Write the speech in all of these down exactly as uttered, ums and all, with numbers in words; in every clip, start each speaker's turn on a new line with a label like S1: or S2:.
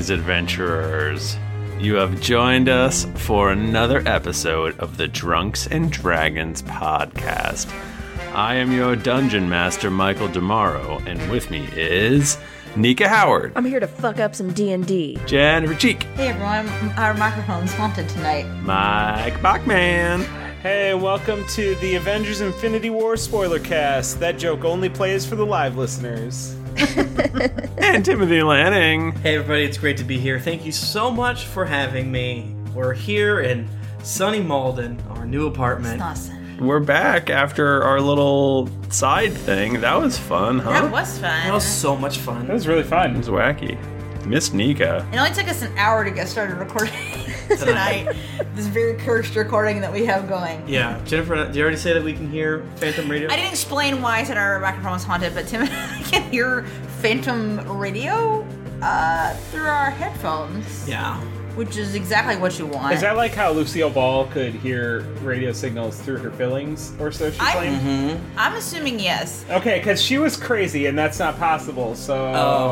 S1: Greetings, adventurers. You have joined us for another episode of the Drunks and Dragons podcast. I am your dungeon master, Michael Demaro, and with me is Nika Howard.
S2: I'm here to fuck up some D and D.
S1: Jennifer Cheek.
S3: Hey everyone, our microphone's haunted tonight.
S1: Mike Bachman.
S4: Hey, welcome to the Avengers Infinity War spoiler cast. That joke only plays for the live listeners.
S1: And Timothy Lanning.
S5: Hey everybody, it's great to be here. Thank you so much for having me. We're here in sunny Malden, our new apartment.
S3: It's not sunny.
S1: We're back after our little side thing. That was fun, huh?
S3: That was fun.
S5: That was so much fun.
S4: That was really
S1: It
S4: fun.
S1: was wacky. Miss Nika.
S3: It only took us an hour to get started recording tonight. This very cursed recording that we have going.
S5: Yeah, Jennifer, did you already say that we can hear Phantom Radio?
S3: I didn't explain why I said our microphone was haunted, but Tim and I can hear Phantom Radio uh, through our headphones.
S5: Yeah.
S3: Which is exactly what you want.
S4: Is that like how Lucille Ball could hear radio signals through her fillings, or so she
S3: I-
S4: claimed?
S5: Mm-hmm.
S3: I'm assuming yes.
S4: Okay, because she was crazy, and that's not possible, so...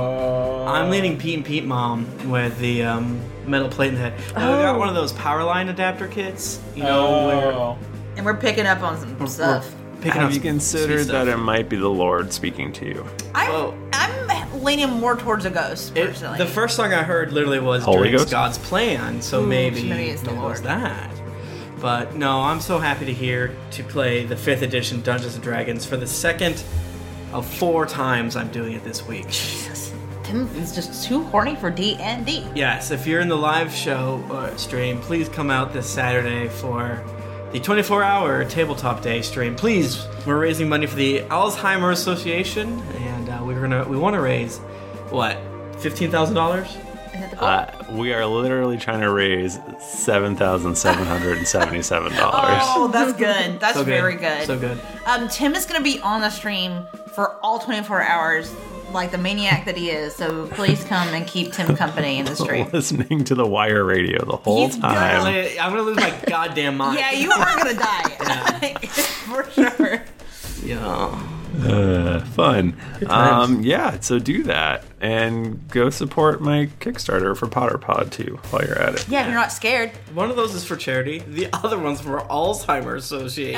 S5: Oh. I'm leaning Pete and Pete Mom with the um, metal plate in the head. Now, we got one of those power line adapter kits, you know, where
S4: Oh.
S3: And we're picking up on some
S5: we're
S3: stuff.
S5: picking
S1: Have
S5: up
S1: you
S5: some
S1: considered
S5: sweet
S1: that it
S5: stuff.
S1: might be the Lord speaking to you?
S3: I'm,
S5: Whoa.
S3: I'm leaning more towards a ghost,
S5: It,
S3: personally.
S5: the first song I heard literally was
S1: Holy
S5: Drake's
S1: Ghost?
S5: God's Plan, so
S3: Ooh,
S5: maybe,
S3: maybe it's the
S5: maybe it was
S3: Lord.
S5: that. But no, I'm so happy to hear to play the fifth edition Dungeons and Dragons for the second of four times I'm doing it this week.
S3: Jesus. Tim is just too horny for D and D.
S5: Yes, if you're in the live show uh, stream, please come out this Saturday for the twenty-four hour tabletop day stream. Please, we're raising money for the Alzheimer's Association, and uh, we're gonna we want to raise what fifteen thousand dollars.
S3: Is that the goal?
S1: Uh, we are literally trying to raise seven thousand seven hundred seventy-seven dollars.
S3: Oh, that's good. That's
S5: So good.
S3: very good.
S5: So good.
S3: Um, Tim is going to be on the stream for all twenty-four hours, like the maniac that he is. So please come and keep Tim company in the stream.
S1: Listening to the Wire radio the whole
S3: He's
S1: time.
S5: I'm gonna lose my goddamn mind.
S3: Yeah, you are going to die. For sure.
S5: Yeah.
S1: Uh, fun.
S5: times.
S1: Um, yeah, so do that. And go support my Kickstarter for Potter Pod, too, while you're at it.
S3: Yeah, if you're not scared.
S5: One of those is for charity. The other one's for Alzheimer's Association.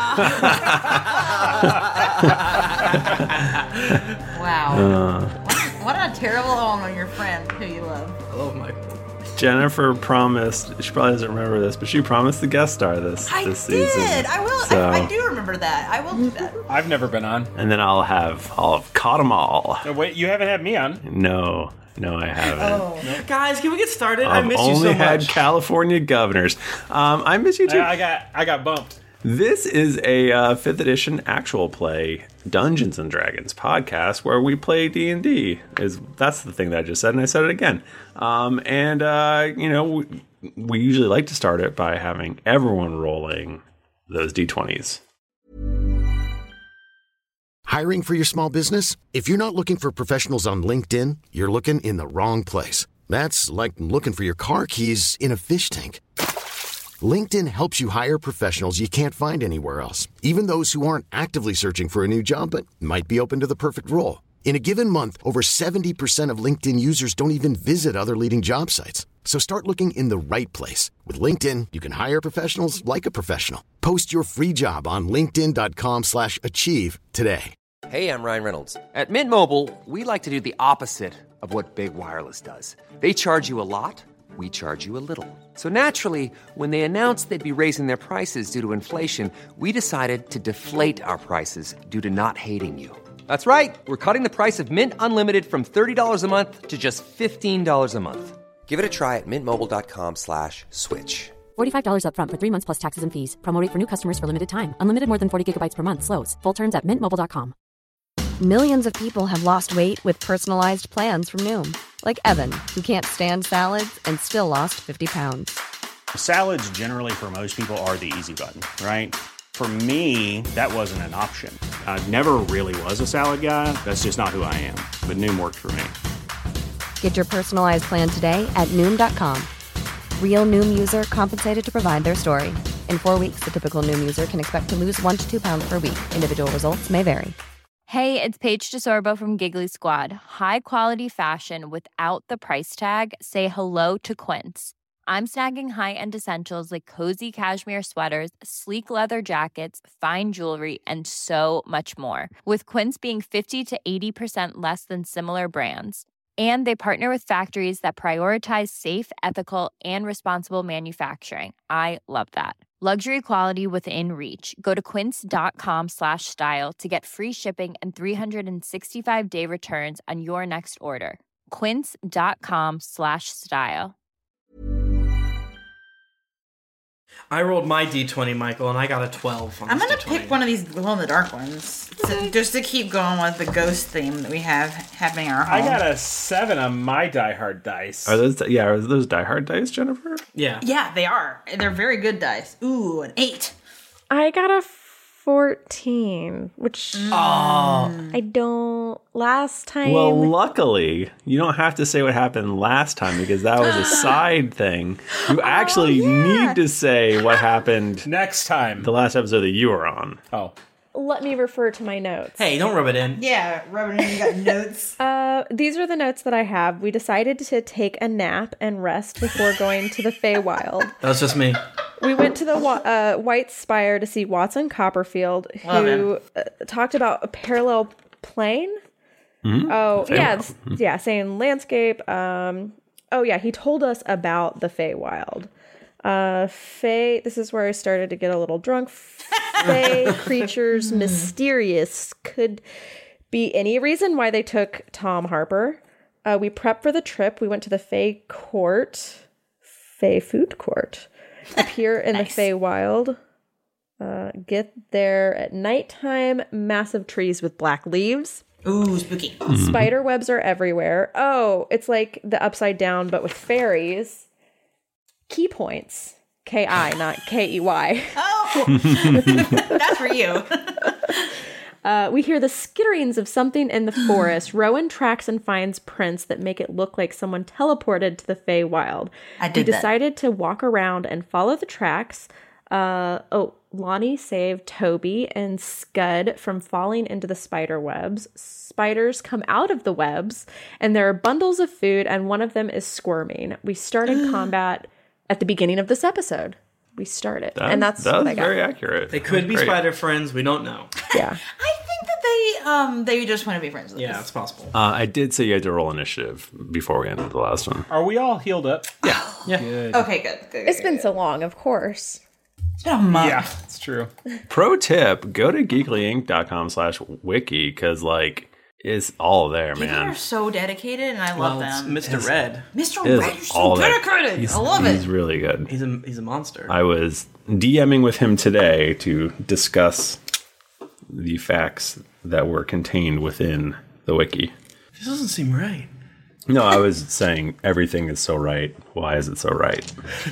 S3: Wow.
S1: Uh,
S3: What a terrible omen on your friend who you love.
S5: Oh my.
S1: Jennifer promised, she probably doesn't remember this, but she promised the guest star this,
S3: I
S1: this
S3: did.
S1: season.
S3: I will.
S1: So-
S3: I, I do remember that. I will do that.
S4: I've never been on.
S1: And then I'll have, I'll have caught them all.
S4: Oh, wait, you haven't had me on.
S1: No, no, I haven't.
S3: Oh.
S5: Guys, can we get started? I
S1: I've
S5: miss you
S1: only
S5: so
S1: had
S5: much.
S1: California governors. Um, I miss you too.
S4: I, I got I got bumped.
S1: This is a uh, fifth edition actual play Dungeons and Dragons podcast where we play D and D. Is that's the thing that I just said, and I said it again. Um, and uh, you know, we, we usually like to start it by having everyone rolling those d twenties.
S6: Hiring for your small business? If you're not looking for professionals on LinkedIn, you're looking in the wrong place. That's like looking for your car keys in a fish tank. LinkedIn helps you hire professionals you can't find anywhere else, even those who aren't actively searching for a new job but might be open to the perfect role. In a given month, over seventy percent of LinkedIn users don't even visit other leading job sites. So start looking in the right place. With LinkedIn, you can hire professionals like a professional. Post your free job on linkedin dot com slash achieve today.
S7: Hey, I'm Ryan Reynolds. At Mint Mobile, we like to do the opposite of what Big Wireless does. They charge you a lot. We charge you a little. So naturally, when they announced they'd be raising their prices due to inflation, we decided to deflate our prices due to not hating you. That's right. We're cutting the price of Mint Unlimited from thirty dollars a month to just fifteen dollars a month. Give it a try at mintmobile.com slash switch.
S8: forty-five dollars up front for three months plus taxes and fees. Promo rate for new customers for limited time. Unlimited more than forty gigabytes per month. Slows full terms at mint mobile dot com.
S2: Millions of people have lost weight with personalized plans from Noom. Like Evan, who can't stand salads and still lost fifty pounds.
S9: Salads generally for most people are the easy button, right? For me, that wasn't an option. I never really was a salad guy. That's just not who I am. But Noom worked for me.
S2: Get your personalized plan today at Noom dot com. Real Noom user compensated to provide their story. In four weeks, the typical Noom user can expect to lose one to two pounds per week. Individual results may vary.
S10: Hey, it's Paige DeSorbo from Giggly Squad. High quality fashion without the price tag. Say hello to Quince. I'm snagging high-end essentials like cozy cashmere sweaters, sleek leather jackets, fine jewelry, and so much more. With Quince being fifty to eighty percent less than similar brands. And they partner with factories that prioritize safe, ethical, and responsible manufacturing. I love that. Luxury quality within reach. Go to quince.com slash style to get free shipping and three sixty-five day returns on your next order. Quince.com slash style.
S5: I rolled my d twenty, Michael, and I got a twelve on
S3: I'm
S5: this
S3: gonna
S5: d twenty.
S3: pick one of these glow-in-the-dark ones, so just to keep going with the ghost theme that we have happening in our home.
S4: I got a seven on my Die Hard dice.
S1: Are those yeah? Are those Die Hard dice, Jennifer?
S5: Yeah.
S3: Yeah, they are. They're very good dice. Ooh, an eight.
S11: I got a fourteen, which
S1: Oh.
S11: I don't. Last time.
S1: Well, luckily, you don't have to say what happened last time because that was a side thing. You actually
S11: Oh, yeah.
S1: need to say what happened
S4: next time.
S1: The last episode that you were on.
S4: Oh.
S11: Let me refer to my notes.
S5: Hey, don't rub it in.
S3: Yeah, rub it in. You got notes.
S11: Uh, these are the notes that I have. We decided to take a nap and rest before going to the Feywild.
S5: That was just me.
S11: We went to the Wa- uh, White Spire to see Watson Copperfield,
S5: Love
S11: who uh, talked about a parallel plane.
S1: Mm-hmm.
S11: Oh,
S1: Feywild.
S11: yeah, this- yeah, saying landscape. Um, oh, yeah, he told us about the Feywild. Uh, Fey, this is where I started to get a little drunk. Fey creatures, mysterious, could be any reason why they took Tom Harper. Uh, we prepped for the trip. We went to the Fey Court, Fey Food Court, up here in nice. the Feywild. Uh, get there at nighttime. Massive trees with black leaves.
S3: Ooh, spooky.
S11: Spider webs are everywhere. Oh, it's like the Upside Down, but with fairies. Key points. K I, not K E Y.
S3: Oh, that's for you.
S11: uh, we hear the skitterings of something in the forest. Rowan tracks and finds prints that make it look like someone teleported to the Feywild.
S3: I did
S11: We
S3: that.
S11: decided to walk around and follow the tracks. Uh, oh, Lonnie saved Toby and Scud from falling into the spider webs. Spiders come out of the webs, and there are bundles of food, and one of them is squirming. We started combat at the beginning of this episode. We started,
S1: That,
S11: and that's
S1: that
S11: what
S1: was
S11: I got.
S1: very accurate.
S5: They could be
S1: Great.
S5: spider friends. We don't know.
S11: Yeah.
S3: I think that they um they just want to be friends with
S5: Yeah,
S3: us.
S5: it's possible.
S1: Uh, I did say you had to roll initiative before we ended the last one.
S4: Are we all healed up?
S1: Yeah.
S5: Yeah.
S4: Good.
S3: Okay, good. good, good
S11: It's
S3: good,
S11: been
S3: good.
S11: so long, of course.
S3: It's been a month.
S4: Yeah, it's true.
S1: Pro tip: go to geekly inc dot com slash wiki because like it's all there,
S3: People
S1: man.
S3: are so dedicated, and I love
S5: Well, it's
S3: them.
S5: Mister Red.
S3: Mister
S1: It's
S3: Red, you're so
S1: all there.
S3: dedicated.
S1: He's,
S3: I love
S1: He's
S3: it.
S1: really good.
S5: He's a he's a monster.
S1: I was DMing with him today to discuss the facts that were contained within the wiki.
S5: This doesn't seem right.
S1: No, I was saying everything is so right. Why is it so right?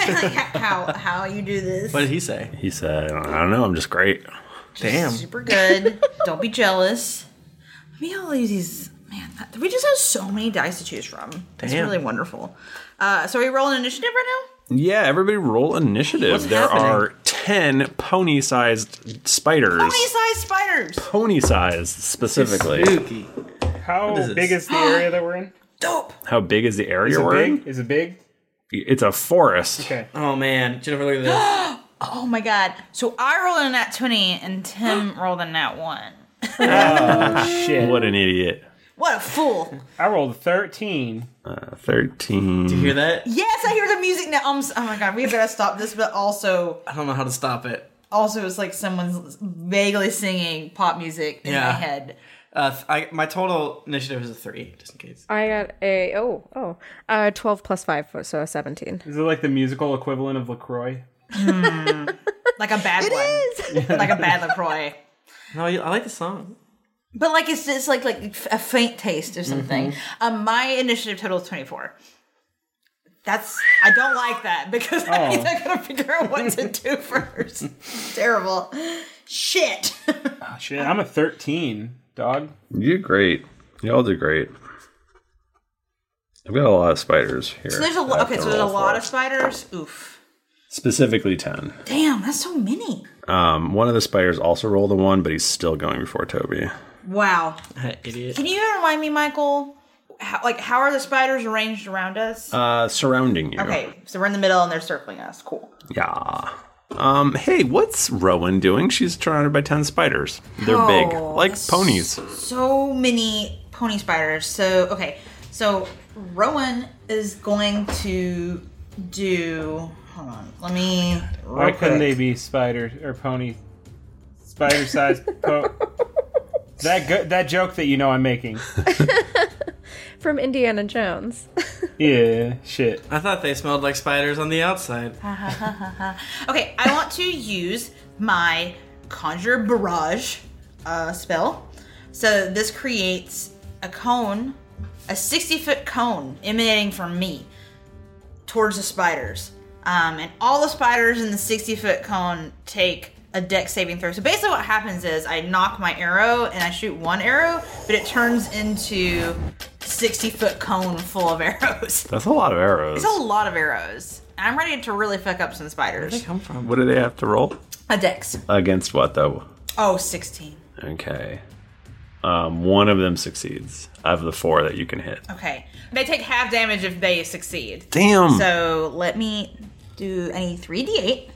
S3: how how you do this?
S5: What did he say?
S1: He said, I don't know, I'm just great.
S5: Damn.
S3: Super good. Don't be jealous. We all these man. that- We just have so many dice to choose from. It's
S5: Damn.
S3: really wonderful. Uh, so are we rolling initiative right
S1: Yeah, everybody roll initiative.
S3: What's
S1: there
S3: happening?
S1: are ten pony-sized spiders.
S3: now? Pony-sized spiders.
S1: Pony-sized, specifically.
S5: Spooky.
S4: How
S5: What is this?
S4: big is the area that we're in?
S3: Dope.
S1: How big is the area
S4: Is it
S1: we're in?
S4: big? Is it big?
S1: It's a forest.
S4: Okay.
S5: Oh man, Jennifer, look at this.
S3: Oh my god. So I rolled a nat twenty and Tim rolled a nat one.
S4: Oh shit!
S1: What an idiot.
S3: What a fool.
S4: I rolled thirteen.
S1: Uh, thirteen.
S5: Did you hear that?
S3: Yes, I hear the music now. Um, oh my god, we gotta stop this, but also,
S5: I don't know how to stop it.
S3: also it's like someone's vaguely singing pop music in
S5: Yeah.
S3: my head.
S5: Uh, th- I, my total initiative is a three, just in case.
S11: I got a, oh, oh, uh, twelve plus five, so seventeen.
S4: Is it like the musical equivalent of LaCroix?
S3: Like a bad one. It is. Like a bad LaCroix.
S5: No, I, I like the song.
S3: But like it's it's like like a faint taste or something.
S5: Mm-hmm.
S3: Um, my initiative total is twenty-four. That's I don't like that because that means I gotta figure out what to do first. Terrible. Shit.
S4: Oh, shit, I'm a thirteen, dog.
S1: You did great. You all did great. I've got a lot of spiders here.
S3: So there's a
S1: that
S3: lot.
S1: I
S3: Okay,
S1: have
S3: so
S1: to
S3: there's a
S1: roll
S3: lot
S1: for.
S3: of spiders. Oof.
S1: Specifically ten.
S3: Damn, that's so many.
S1: Um, one of the spiders also rolled a one, but he's still going before Toby.
S3: Wow.
S5: Idiot.
S3: Can you remind me, Michael? How, like, how are the spiders arranged around us?
S1: Uh, surrounding you.
S3: Okay, so we're in the middle and they're circling us. Cool.
S1: Yeah. Um, hey, what's Rowan doing? She's surrounded by ten spiders. They're
S3: Oh,
S1: big, like ponies.
S3: So many pony spiders. So, okay. So, Rowan is going to do... Hold on. Let me...
S4: Why
S3: real
S4: couldn't
S3: quick.
S4: they be spider or pony? Spider-sized po- That go- that joke that you know I'm making.
S11: From Indiana Jones.
S4: Yeah, shit.
S5: I thought they smelled like spiders on the outside.
S3: Okay, I want to use my Conjure Barrage uh, spell. So this creates a cone, a sixty-foot cone emanating from me towards the spiders. Um, and all the spiders in the sixty-foot cone take a dex saving throw. So basically what happens is I knock my arrow and I shoot one arrow, but it turns into sixty-foot cone full of arrows.
S1: That's a lot of arrows.
S3: It's a lot of arrows. I'm ready to really fuck up some spiders. Where
S5: did they come from?
S1: What do they have to roll?
S3: A dex.
S1: Against what, though?
S3: Oh, sixteen.
S1: Okay. Um, one of them succeeds of the four that you can hit.
S3: Okay. They take half damage if they succeed.
S1: Damn.
S3: So let me do, I need three d eight.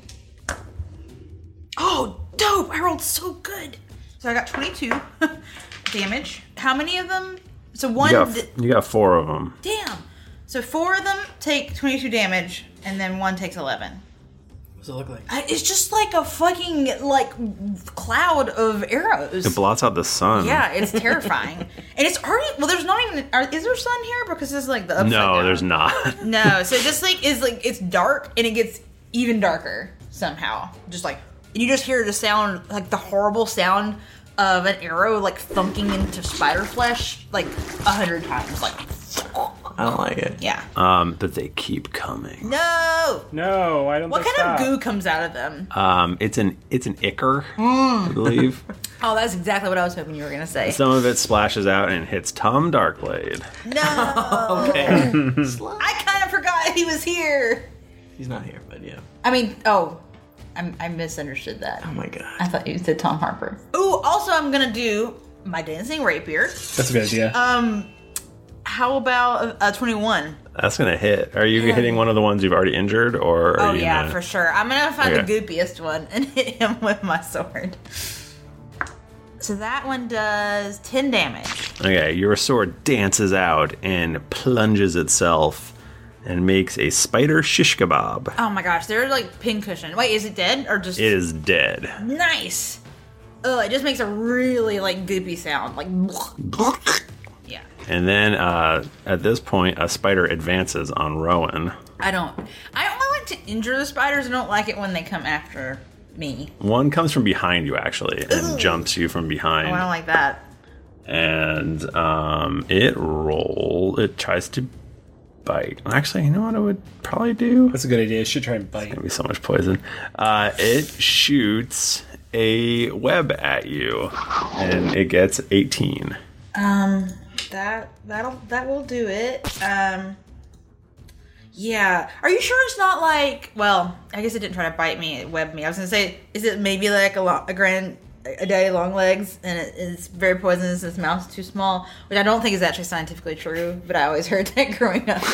S3: Oh, dope. I rolled so good. So I got twenty-two damage. How many of them? So one.
S1: You got,
S3: th-
S1: you got four of them.
S3: damn. So four of them take twenty-two damage, and then one takes eleven.
S5: What does it look like?
S3: I, it's just like a fucking, like, cloud of arrows.
S1: It blots out the sun.
S3: Yeah, it's terrifying. And it's already, well, there's not even, are, is there sun here? Because it's like the upside
S1: No,
S3: down.
S1: there's not.
S3: No, so it just like is like it's dark and it gets even darker somehow. Just like and you just hear the sound, like the horrible sound of an arrow like thunking into spider flesh like a hundred times. Like
S5: I don't like it.
S3: Yeah.
S1: Um, but they keep coming.
S3: No.
S4: No, I don't.
S3: What kind of goo comes out of them?
S1: Um, it's an it's an ichor,
S3: Mm.
S1: I believe.
S3: Oh, that's exactly what I was hoping you were gonna say.
S1: Some of it splashes out and hits Tom Darkblade.
S3: No.
S5: Okay.
S3: I kind of forgot he was here.
S5: He's not here, but yeah.
S3: I mean, oh, I, I misunderstood that.
S5: Oh my god.
S3: I thought you said Tom Harper. Ooh, also I'm gonna do my dancing rapier.
S4: That's a good idea.
S3: Um, how about a, a twenty-one?
S1: That's gonna hit. Are you hitting one of the ones you've already injured, or? Are
S3: Oh
S1: you
S3: yeah,
S1: gonna...
S3: for sure. I'm gonna find
S1: Okay.
S3: the goopiest one and hit him with my sword. So that one does ten damage.
S1: Okay, your sword dances out and plunges itself and makes a spider shish kebab.
S3: Oh my gosh, they're like pincushion. Wait, is it dead or just?
S1: It is dead.
S3: Nice. Oh, it just makes a really like goopy sound, like. Yeah.
S1: And then uh, at this point, a spider advances on Rowan.
S3: I don't. I don't like to injure the spiders. I don't like it when they come after me.
S1: One comes from behind you, actually, and jumps you from behind.
S3: Oh, I don't like that.
S1: And um, it roll. It tries to bite. Actually, you know what it would probably do?
S4: That's a good idea. It should try and bite.
S1: It's gonna be so much poison. Uh, it shoots a web at you, and it gets eighteen.
S3: Um, that that'll that will do it. Um, yeah. Are you sure it's not like? Well, I guess it didn't try to bite me. It webbed me. I was gonna say, is it maybe like a, lo- a grand a daddy long legs, and it, it's very poisonous. Its mouth's too small, which I don't think is actually scientifically true. But I always heard that growing up.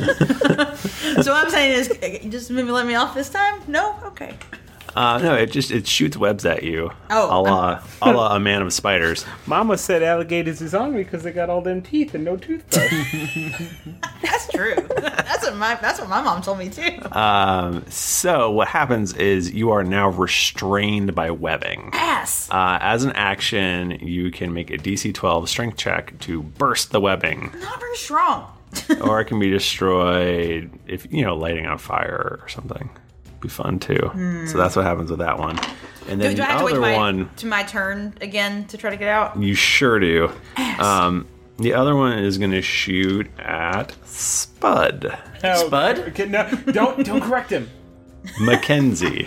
S3: So what I'm saying is, just maybe let me off this time. No, okay.
S1: Uh, no, it just it shoots webs at you.
S3: Oh,
S1: a la, a la a man of spiders.
S4: Mama said alligators is hungry because they got all them teeth and no toothbrush.
S3: That's true. That's what my that's what my mom told me too.
S1: Um, so what happens is you are now restrained by webbing.
S3: Ass.
S1: Uh, as an action, you can make a D C twelve strength check to burst the webbing,
S3: Not very strong.
S1: or it can be destroyed if you know lighting on fire or something. Be fun too.
S3: Hmm.
S1: So that's what happens with that one. And then
S3: do, do
S1: the
S3: I have to wait
S1: other
S3: to my,
S1: one,
S3: to my turn again to try to get out?
S1: you sure do. Um, the other one is going to shoot at Spud.
S4: No,
S5: Spud?
S4: okay, no, don't don't correct him.
S1: Mackenzie.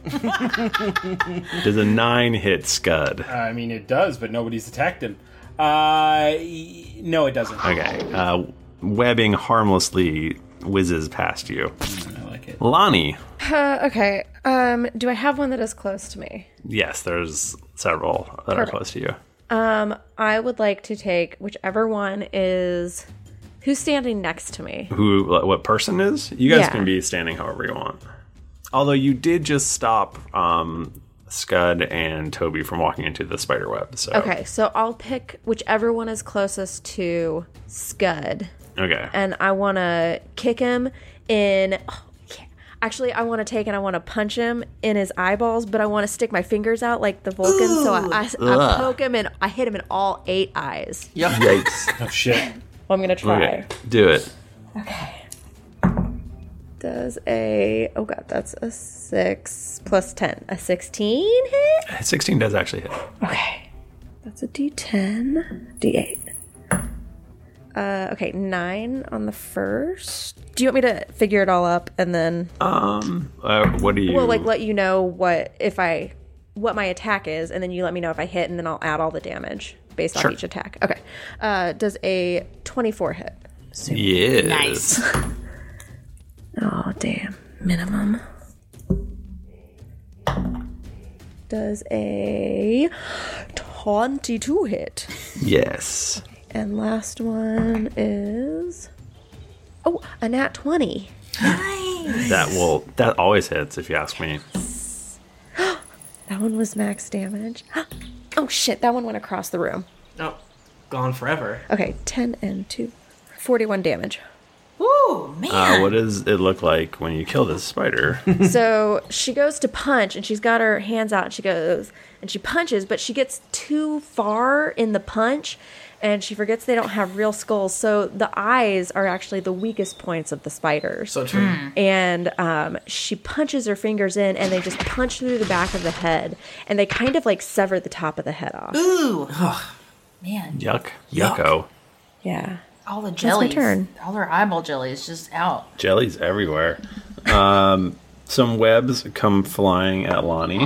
S1: Does a nine hit Scud?
S4: Uh, I mean, it does, but nobody's attacked him. Uh, y- no, it doesn't.
S1: Okay. Uh, webbing harmlessly whizzes past you.
S4: I like it.
S1: Lonnie.
S11: Uh, okay. Um, do I have one that is close to me?
S1: Yes, there's several that
S11: Perfect.
S1: are close to you.
S11: Um, I would like to take whichever one is... Who's standing next to me?
S1: Who? What person is? You guys
S11: Yeah.
S1: can be standing however you want. Although you did just stop um, Scud and Toby from walking into the spider web. So
S11: Okay, so I'll pick whichever one is closest to Scud.
S1: Okay.
S11: And I want to kick him in... Oh, yeah. Actually, I want to take and I want to punch him in his eyeballs, but I want to stick my fingers out like the Vulcan.
S3: Ooh.
S11: So I, I, I poke him and I hit him in all eight eyes.
S5: Yep.
S1: Yikes.
S4: Oh, shit.
S11: Well, I'm going to try.
S1: Okay. Do it.
S11: Okay. Does a... Oh, God, that's a six plus ten. A sixteen hit?
S1: sixteen does actually hit.
S11: Okay. That's a D ten. D eight. Uh, okay, nine on the first. Do you want me to figure it all up and then...
S1: Um, uh, what do you...
S11: Well, like, let you know what if I... What my attack is, and then you let me know if I hit, and then I'll add all the damage based
S1: Sure.
S11: off each attack. Okay. Uh, does a twenty-four hit?
S1: Yes.
S3: Nice.
S11: Oh, damn. Minimum. Does a twenty-two hit?
S1: Yes.
S11: And last one is... Oh, a nat twenty.
S3: Nice.
S1: That will... That always hits, if you ask me.
S11: That one was max damage. Oh, shit. That one went across the room.
S5: Oh, gone forever.
S11: Okay, ten and two. forty-one damage.
S3: Ooh, man.
S1: Uh, what does it look like when you kill this spider?
S11: So she goes to punch, and she's got her hands out, and she goes, and she punches, but she gets too far in the punch, and she forgets they don't have real skulls. So the eyes are actually the weakest points of the spiders.
S5: So true.
S11: And um, she punches her fingers in, and they just punch through the back of the head, and they kind of like sever the top of the head off.
S3: Ooh. Man.
S1: Yuck. Yucko.
S11: Yeah.
S3: All the
S11: That's my
S3: jellies.
S11: turn.
S3: All her eyeball jelly is just out.
S1: Jelly's everywhere. Um, some webs come flying at Lonnie.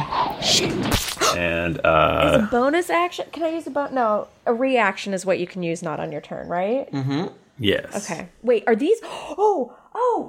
S1: And,
S11: As a
S1: uh...
S11: bonus action, can I use a bonus? No, a reaction is what you can use, not on your turn, right?
S1: Mm-hmm. Yes.
S11: Okay. Wait, are these? Oh, oh!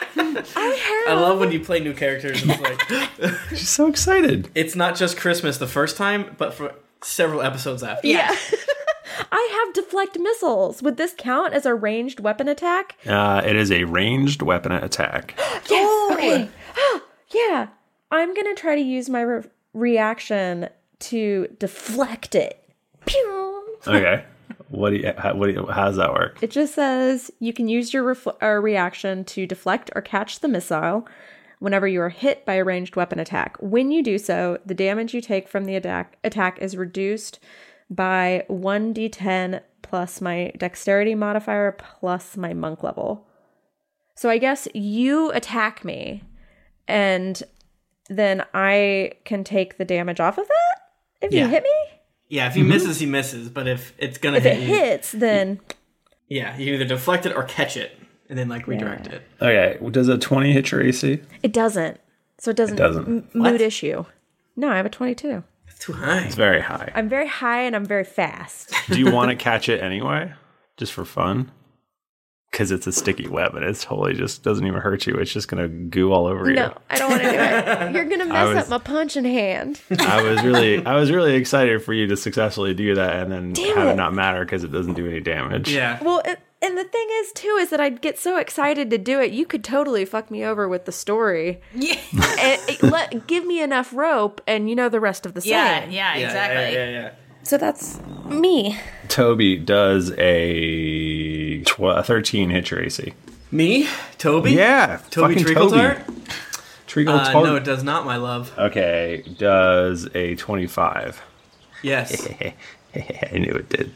S11: I
S5: I
S11: have.
S5: love when you play new characters. It's like
S1: she's so excited.
S5: It's not just Christmas the first time, but for several episodes after.
S11: Yeah. I have deflect missiles. Would this count as a ranged weapon attack?
S1: Uh, it is a ranged weapon attack.
S11: Yes. Okay. Yeah. I'm gonna try to use my re- reaction to deflect it. Pew!
S1: Okay. What do you, how, what do you, how does that work?
S11: It just says you can use your refl- uh, reaction to deflect or catch the missile whenever you are hit by a ranged weapon attack. When you do so, the damage you take from the attack attack is reduced by one d ten plus my dexterity modifier plus my monk level. So I guess you attack me, and then I can take the damage off of that if
S5: Yeah.
S11: you hit me?
S5: Yeah, if he misses, he misses. But if it's gonna
S11: If
S5: hit
S11: it
S5: you,
S11: hits, then...
S5: yeah, you either deflect it or catch it, and then like redirect it.
S1: Okay. Does a twenty hit your A C?
S11: It doesn't. So it doesn't,
S1: It doesn't.
S11: M-
S5: What?
S11: mood issue. No, I have a twenty-two.
S5: It's too high.
S1: It's very high.
S11: I'm very high and I'm very fast.
S1: Do you want to catch it anyway? Just for fun? Because it's a sticky web and it's totally just doesn't even hurt you. It's just going to goo all over you.
S11: No, I don't want to do it. You're gonna
S1: I
S11: mess
S1: was-
S11: up my punching hand.
S1: I was really, I was really excited for you to successfully do that, and then
S11: Damn
S1: have
S11: it.
S1: it not matter because it doesn't do any damage.
S5: Yeah.
S11: Well, it, and the thing is too is that I'd get so excited to do it. You could totally fuck me over with the story.
S3: Yeah.
S11: and it, let give me enough rope, and you know the rest of the
S3: Yeah,
S11: saying.
S3: yeah,
S5: Yeah,
S3: exactly.
S5: Yeah, yeah, yeah.
S11: So that's me.
S1: Toby does a, tw- a thirteen hit your A C.
S5: Me, Toby.
S1: Yeah,
S5: Toby
S1: fucking
S5: Treacletart.
S1: Treacle
S5: Uh,
S1: Tart.
S5: no, it does not, my love.
S1: Okay, does a twenty-five.
S5: Yes.
S1: I knew it did.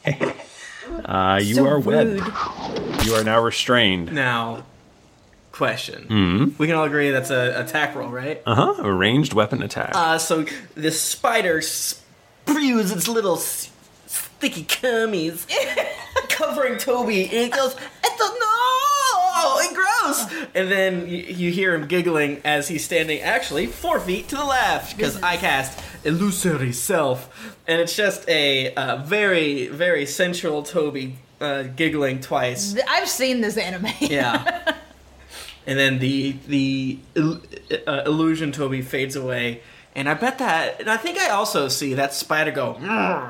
S1: uh, you
S11: So
S1: are
S11: rude.
S1: webbed. You are now restrained.
S5: Now, question.
S1: Hmm.
S5: We can all agree that's a attack roll, right?
S1: Uh huh. A ranged weapon attack.
S5: Uh, so the spider spews its little s- sticky cummies, covering Toby, and it goes, "It's a no, and gross." And then you, you hear him giggling as he's standing actually four feet to the left because I cast Illusory Self, and it's just a uh, very, very sensual Toby uh, giggling twice.
S3: Th- I've seen this anime.
S5: Yeah. And then the the il- uh, illusion Toby fades away, and I bet that, and I think I also see that spider go "Mrr,"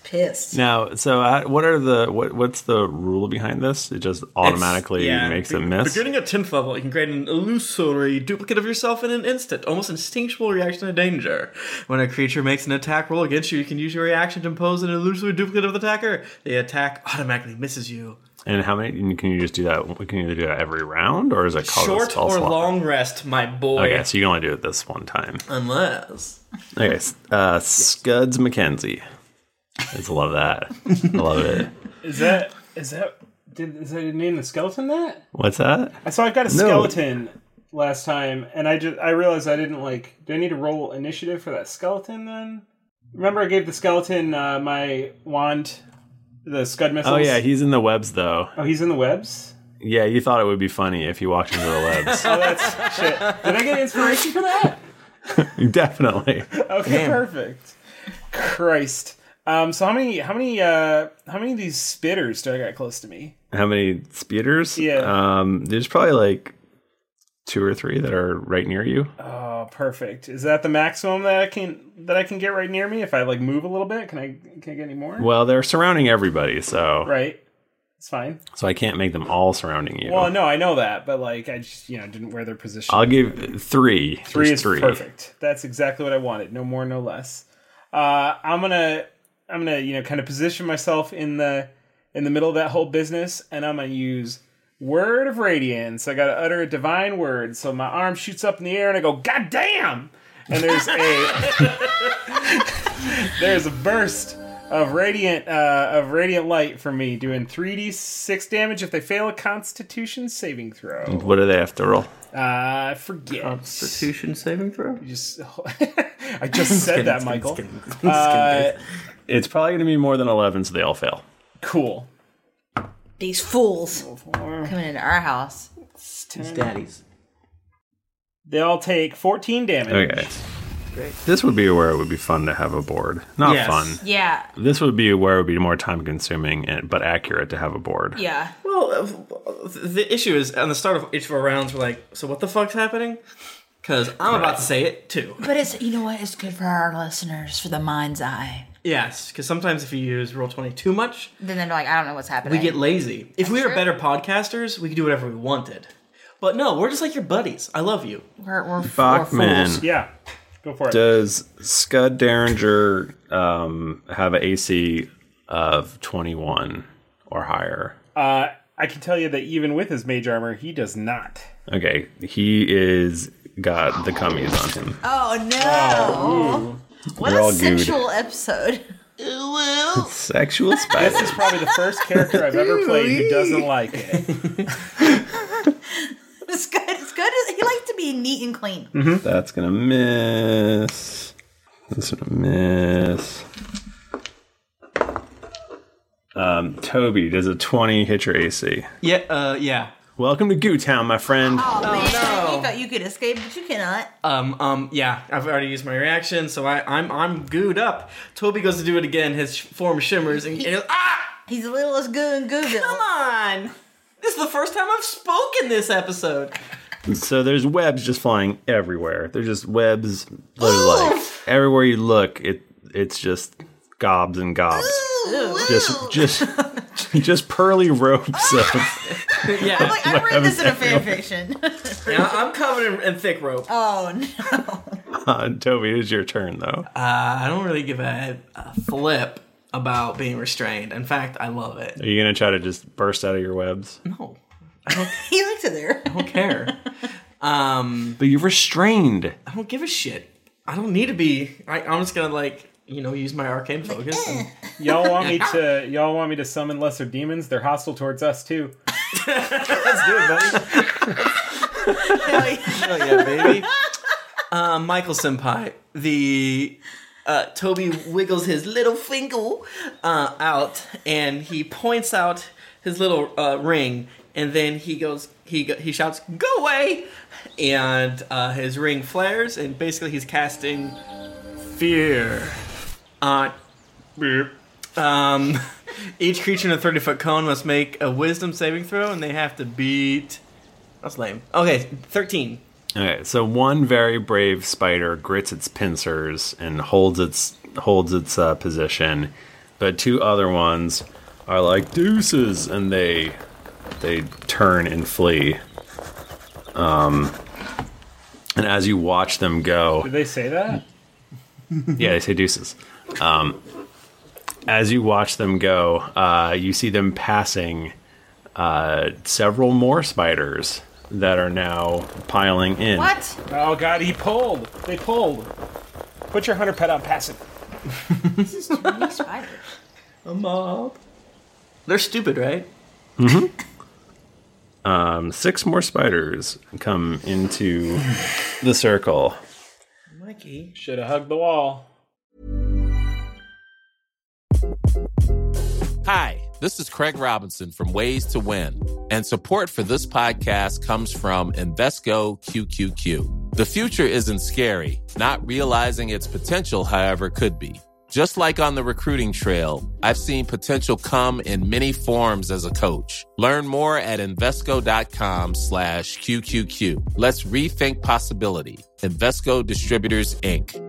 S3: pissed.
S1: Now, so uh, what are the what? What's the rule behind this? It just automatically
S5: It's- yeah,
S1: makes
S5: be-
S1: it miss.
S5: Beginning at tenth level, you can create an illusory duplicate of yourself in an instant, almost instinctual reaction to danger. When a creature makes an attack roll against you, you can use your reaction to impose an illusory duplicate of the attacker. The attack automatically misses you.
S1: And how many? Can you just do that? Can you do that every round, or is it called a
S5: Short
S1: spell
S5: or
S1: slot?
S5: long rest, my boy.
S1: Okay, so you can only do it this one time.
S5: Unless.
S1: Okay, uh, Scuds Mackenzie. I just love that. I love it.
S4: Is that is that did is that name the skeleton that?
S1: What's that?
S4: I saw I got a
S1: No.
S4: skeleton last time, and I just I realized I didn't like. Do I need to roll initiative for that skeleton then? Remember, I gave the skeleton uh, my wand, the scud missiles.
S1: Oh yeah, he's in the webs though.
S4: Oh, he's in the webs.
S1: Yeah, you thought it would be funny if you walked into the webs.
S4: Oh, that's shit. Did I get inspiration for that?
S1: Definitely.
S4: Okay,
S1: Damn.
S4: perfect. Christ. Um, so how many, how many, uh, how many of these spitters do I got close to me?
S1: How many speeders?
S4: Yeah.
S1: Um, there's probably like two or three that are right near you.
S4: Oh, perfect. Is that the maximum that I can that I can get right near me? If I like move a little bit, can I can I get any more?
S1: Well, they're surrounding everybody, so
S4: Right. It's fine.
S1: so I can't make them all surrounding you.
S4: Well, no, I know that, but like I just you know didn't wear their position.
S1: I'll give three.
S4: Three
S1: There's
S4: is
S1: three.
S4: perfect. That's exactly what I wanted. No more, no less. Uh, I'm gonna, I'm gonna, you know, kind of position myself in the, in the middle of that whole business, and I'm gonna use Word of Radiance. I gotta utter a divine word, so my arm shoots up in the air, and I go, "God damn!" And there's a, there's a burst of radiant, uh, of radiant light from me, doing three d six damage if they fail a Constitution saving throw.
S1: What do they have to roll?
S4: Uh, I forget.
S5: Constitution saving throw?
S4: You just, I just said that, Michael.
S1: Uh,
S4: Uh,
S1: it's probably going to be more than eleven, so they all fail.
S4: Cool.
S3: These fools coming into our house.
S5: These daddies.
S4: They all take fourteen damage.
S1: Okay. Great. This would be where it would be fun to have a board. Not
S3: Yes.
S1: fun.
S3: Yeah.
S1: This would be where it would be more time consuming, and, but accurate to have a board.
S3: Yeah.
S5: Well, uh, the issue is, on the start of each of our rounds, we're like, so what the fuck's happening? Because I'm about to say it, too.
S3: But it's, you know what? It's good for our listeners, for the mind's eye.
S5: Yes, because sometimes if you use Roll twenty too much,
S3: Then they're like, I don't know what's happening.
S5: we get lazy. If we were
S3: true.
S5: better podcasters, we could do whatever we wanted. But no, we're just like your buddies. I love you.
S3: We're, we're,
S1: Bachman.
S3: fools.
S4: Yeah. Go for it.
S1: Does Scud Derringer um, have an A C of twenty-one or higher?
S4: Uh, I can tell you that even with his mage armor, he does not.
S1: Okay, he is got the cummies on him.
S3: Oh, no. What
S1: We're
S3: a
S1: all good.
S3: sexual episode.
S1: Sexual spider.
S4: This is probably the first character I've ever played who doesn't like it.
S3: It's good. It's good. He likes to be neat and clean.
S1: That's gonna miss. That's gonna miss. Um, Toby, does a twenty hit your A C?
S5: Yeah, uh, yeah.
S1: Welcome to Goo Town, my friend.
S3: Oh, man.
S5: no.
S3: You thought you could escape, but you cannot.
S5: Um, um, yeah, I've already used my reaction, so I, I'm, I'm gooed up. Toby goes to do it again. His sh- form shimmers, and, and he goes, ah!
S3: He's a little as good and Google.
S5: Come on! This is the first time I've spoken this episode.
S1: So there's webs just flying everywhere. There's just webs. There's like everywhere you look, it it's just gobs and gobs. Just just just pearly ropes of.
S5: Yeah,
S3: I'm like, I read this in a
S1: webs
S3: fan fiction.
S5: yeah, I'm covered in, in thick rope.
S3: Oh, no.
S1: Uh, Toby, it is your turn though.
S5: Uh, I don't really give a, a flip about being restrained. In fact, I love it.
S1: Are you gonna try to just burst out of your webs?
S5: No,
S3: He likes it there.
S5: I don't care. Um,
S1: But you're restrained.
S5: I don't give a shit. I don't need to be. I, I'm just gonna like you know use my arcane focus. And,
S4: Y'all want me to? Y'all want me to summon lesser demons? They're hostile towards us too.
S5: let's do it, buddy. Hell yeah, baby. Uh, Michael Senpai, the uh, Toby wiggles his little finger uh, out, and he points out his little uh, ring, and then he goes, he go, he shouts, "Go away!" And uh, his ring flares, and basically he's casting fear. Uh, um, each creature in a thirty foot cone must make a Wisdom saving throw, and they have to beat. That's lame. Okay, thirteen.
S1: Okay, so one very brave spider grits its pincers and holds its holds its uh, position, but two other ones are like deuces, and they they turn and flee. Um, and as you watch them go,
S4: Did they say that?
S1: yeah, they say deuces. Um, as you watch them go, uh, you see them passing uh, several more spiders that are now piling in.
S3: What?
S4: Oh god, he pulled. They pulled. Put your hunter pet on passive.
S3: This is too many spiders.
S5: A mob. They're stupid, right?
S1: Mm-hmm. Um, six more spiders come into the circle.
S5: Mikey.
S4: Should have hugged the wall.
S12: Hi, this is Craig Robinson from Ways to Win, and support for this podcast comes from Invesco Q Q Q. The future isn't scary. Not realizing its potential, however, could be. Just like on the recruiting trail, I've seen potential come in many forms as a coach. Learn more at Invesco.com slash QQQ. Let's rethink possibility. Invesco Distributors, Incorporated.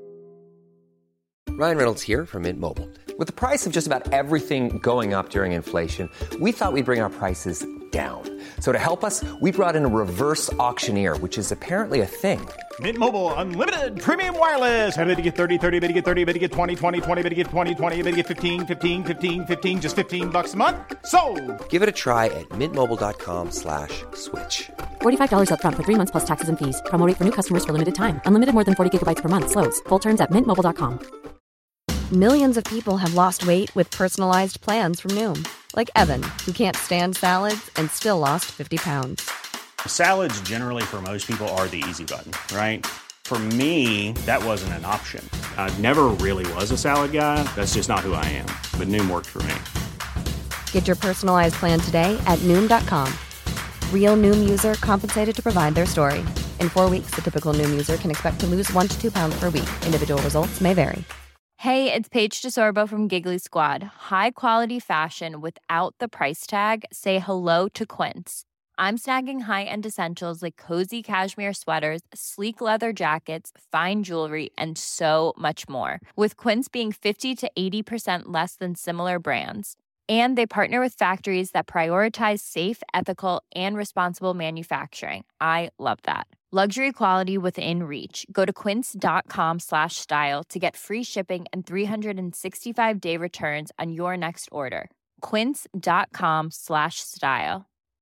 S7: Ryan Reynolds here from Mint Mobile. With the price of just about everything going up during inflation, we thought we'd bring our prices down. So to help us, we brought in a reverse auctioneer, which is apparently a thing.
S13: Mint Mobile Unlimited Premium Wireless. How to get thirty, thirty, how to get thirty, how to get twenty, twenty, twenty, how to get twenty, twenty, how to get fifteen, fifteen, fifteen, fifteen, just fifteen bucks a month? Sold!
S7: Give it a try at mintmobile.com slash switch.
S8: forty-five dollars up front for three months plus taxes and fees. Promo rate for new customers for limited time. Unlimited more than forty gigabytes per month. Slows full terms at mint mobile dot com.
S2: Millions of people have lost weight with personalized plans from Noom. Like Evan, who can't stand salads and still lost fifty pounds.
S9: Salads generally for most people are the easy button, right? For me, that wasn't an option. I never really was a salad guy. That's just not who I am. But Noom worked for me.
S2: Get your personalized plan today at Noom dot com. Real Noom user compensated to provide their story. In four weeks, the typical Noom user can expect to lose one to two pounds per week. Individual results may vary.
S10: Hey, it's Paige DeSorbo from Giggly Squad. High quality fashion without the price tag. Say hello to Quince. I'm snagging high-end essentials like cozy cashmere sweaters, sleek leather jackets, fine jewelry, and so much more. With Quince being fifty to eighty percent less than similar brands. And they partner with factories that prioritize safe, ethical, and responsible manufacturing. I love that. Luxury quality within reach. Go to quince.com slash style to get free shipping and three sixty-five day returns on your next order. Quince.com slash style.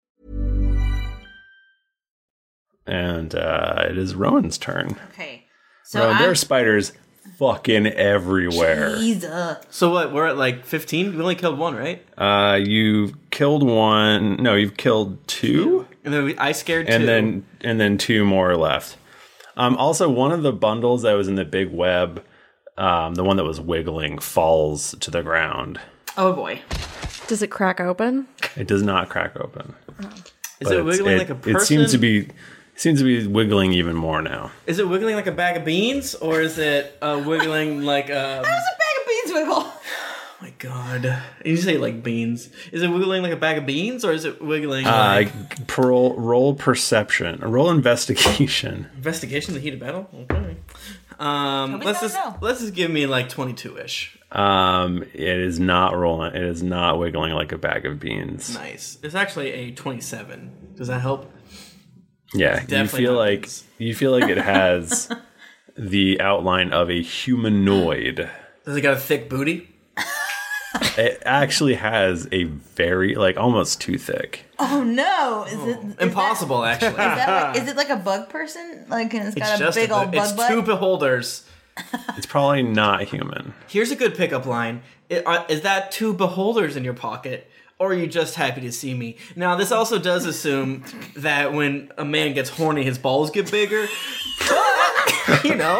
S1: And uh, it is Rowan's turn.
S3: Okay. So
S1: Rowan, there
S3: I'm-
S1: are spiders fucking everywhere.
S3: Jesus.
S5: So what? We're at like fifteen? We only killed one, right?
S1: Uh, you've killed one. No, you've killed two.
S5: And then we, I scared
S1: and
S5: two.
S1: then and then two more left. Um, also, one of the bundles that was in the big web, um, the one that was wiggling, falls to the ground.
S3: Oh boy.
S11: Does it crack open?
S1: It does not crack open.
S5: Is
S1: But
S5: it
S1: it's-
S5: wiggling
S1: it,
S5: like a person?
S1: It seems to be seems to be wiggling even more now.
S5: Is it wiggling like a bag of beans, or is it uh, wiggling like a?
S3: How does a bag of beans wiggle?
S5: Oh my god! You say like beans. Is it wiggling like a bag of beans, or is it wiggling
S1: Uh,
S5: like
S1: roll, roll perception, roll investigation.
S5: investigation? The heat of battle. Okay. Um, let's just let's just give me like twenty-two ish.
S1: Um, it is not rolling. It is not wiggling like a bag of beans.
S5: Nice. It's actually a twenty-seven. Does that help?
S1: Yeah, you
S5: Definitely
S1: feel
S5: not
S1: like you feel like it has the outline of a humanoid.
S5: Does it got a thick booty?
S1: It actually has a very like almost too thick.
S3: Oh no! Is it is
S5: Impossible,
S3: that,
S5: actually.
S3: Is, that like, is it like a bug person? Like, and it's got
S5: It's
S3: a
S5: just
S3: big
S5: a,
S3: old
S5: bu-
S3: bug
S5: It's
S3: butt?
S5: two beholders.
S1: It's probably not human.
S5: Here's a good pickup line. It, uh, is that two beholders in your pocket, or are you just happy to see me? Now, this also does assume that when a man gets horny, his balls get bigger. You know.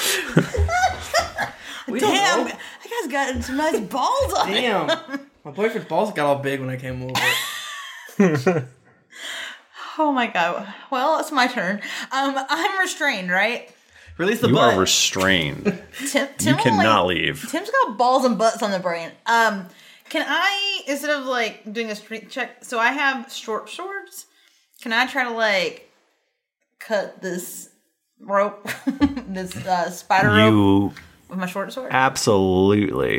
S5: We don't
S3: Damn,
S5: know.
S3: that guy's got some nice balls on him.
S5: Damn. My boyfriend's balls got all big when I came over.
S3: Oh my god. Well, it's my turn. Um, I'm restrained, right?
S5: Release the
S1: You
S5: butt.
S1: are restrained.
S3: Tim, Tim
S1: You
S3: will,
S1: cannot
S3: like-
S1: leave.
S3: Tim's got balls and butts on the brain. Um, can I, instead of like doing a street check, so I have short swords. Can I try to like cut this rope, this uh, spider rope
S1: You
S3: with my short sword?
S1: absolutely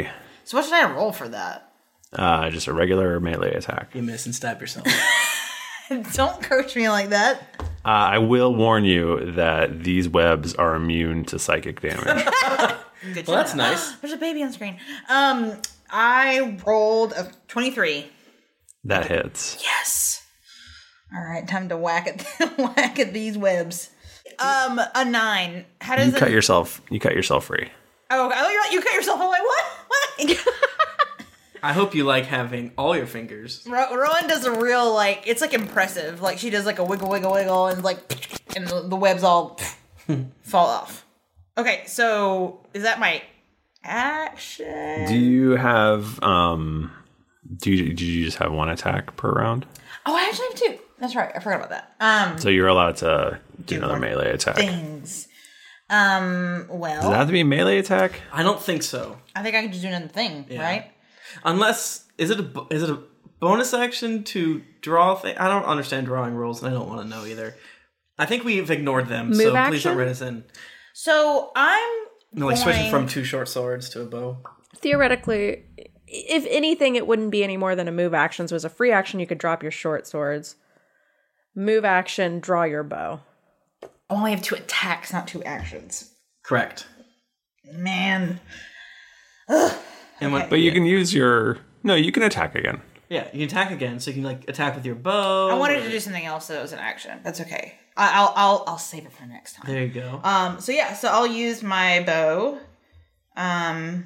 S3: So what should I roll for that?
S1: Uh, just a regular melee attack.
S5: You miss and stab yourself.
S3: Don't coach me like that.
S1: Uh, I will warn you that these webs are immune to psychic damage.
S3: Good
S5: Well, that's
S3: know.
S5: nice.
S3: There's a baby on screen. Um, I rolled a twenty-three.
S1: That hits.
S3: Yes. All right, time to whack at whack at these webs. Um, a nine. How does
S1: You
S3: it?
S1: cut yourself. You cut yourself free.
S3: Oh, I thought you were like, you cut yourself. I'm like, what? What?
S5: I hope you like having all your fingers.
S3: Ro- Rowan does a real like. It's like impressive. Like she does like a wiggle, wiggle, wiggle, and like, and the, the webs all fall off. Okay, so is that my action?
S1: Do you have um? Do you, do you just have one attack per round?
S3: Oh, I actually have two. That's right. I forgot about that. Um,
S1: So you're allowed to do another melee attack.
S3: things. Um, well,
S1: Does it have to be a melee attack?
S5: I don't think so.
S3: I think I can just do another thing,
S5: Yeah.
S3: right?
S5: Unless is it a bo- is it a bonus action to draw thing? I don't understand drawing rules, and I don't want to know either. I think we've ignored them,
S11: Move
S5: so please
S11: action?
S5: don't write us in.
S3: So I'm
S5: No, like switching
S3: going-
S5: from two short swords to a bow.
S11: Theoretically, if anything, it wouldn't be any more than a move action. So as a free action, you could drop your short swords. Move action, draw your bow.
S3: I only have two attacks, not two actions.
S5: Correct.
S3: Man. Ugh.
S5: And when,
S1: But you can use your. No, you can attack again.
S5: yeah, you can attack again, so you can like attack with your bow.
S3: I wanted
S5: or-
S3: to do something else that was an action. That's okay. I- I'll I'll I'll save it for next time.
S5: There you go.
S3: Um. So yeah. So I'll use my bow, um,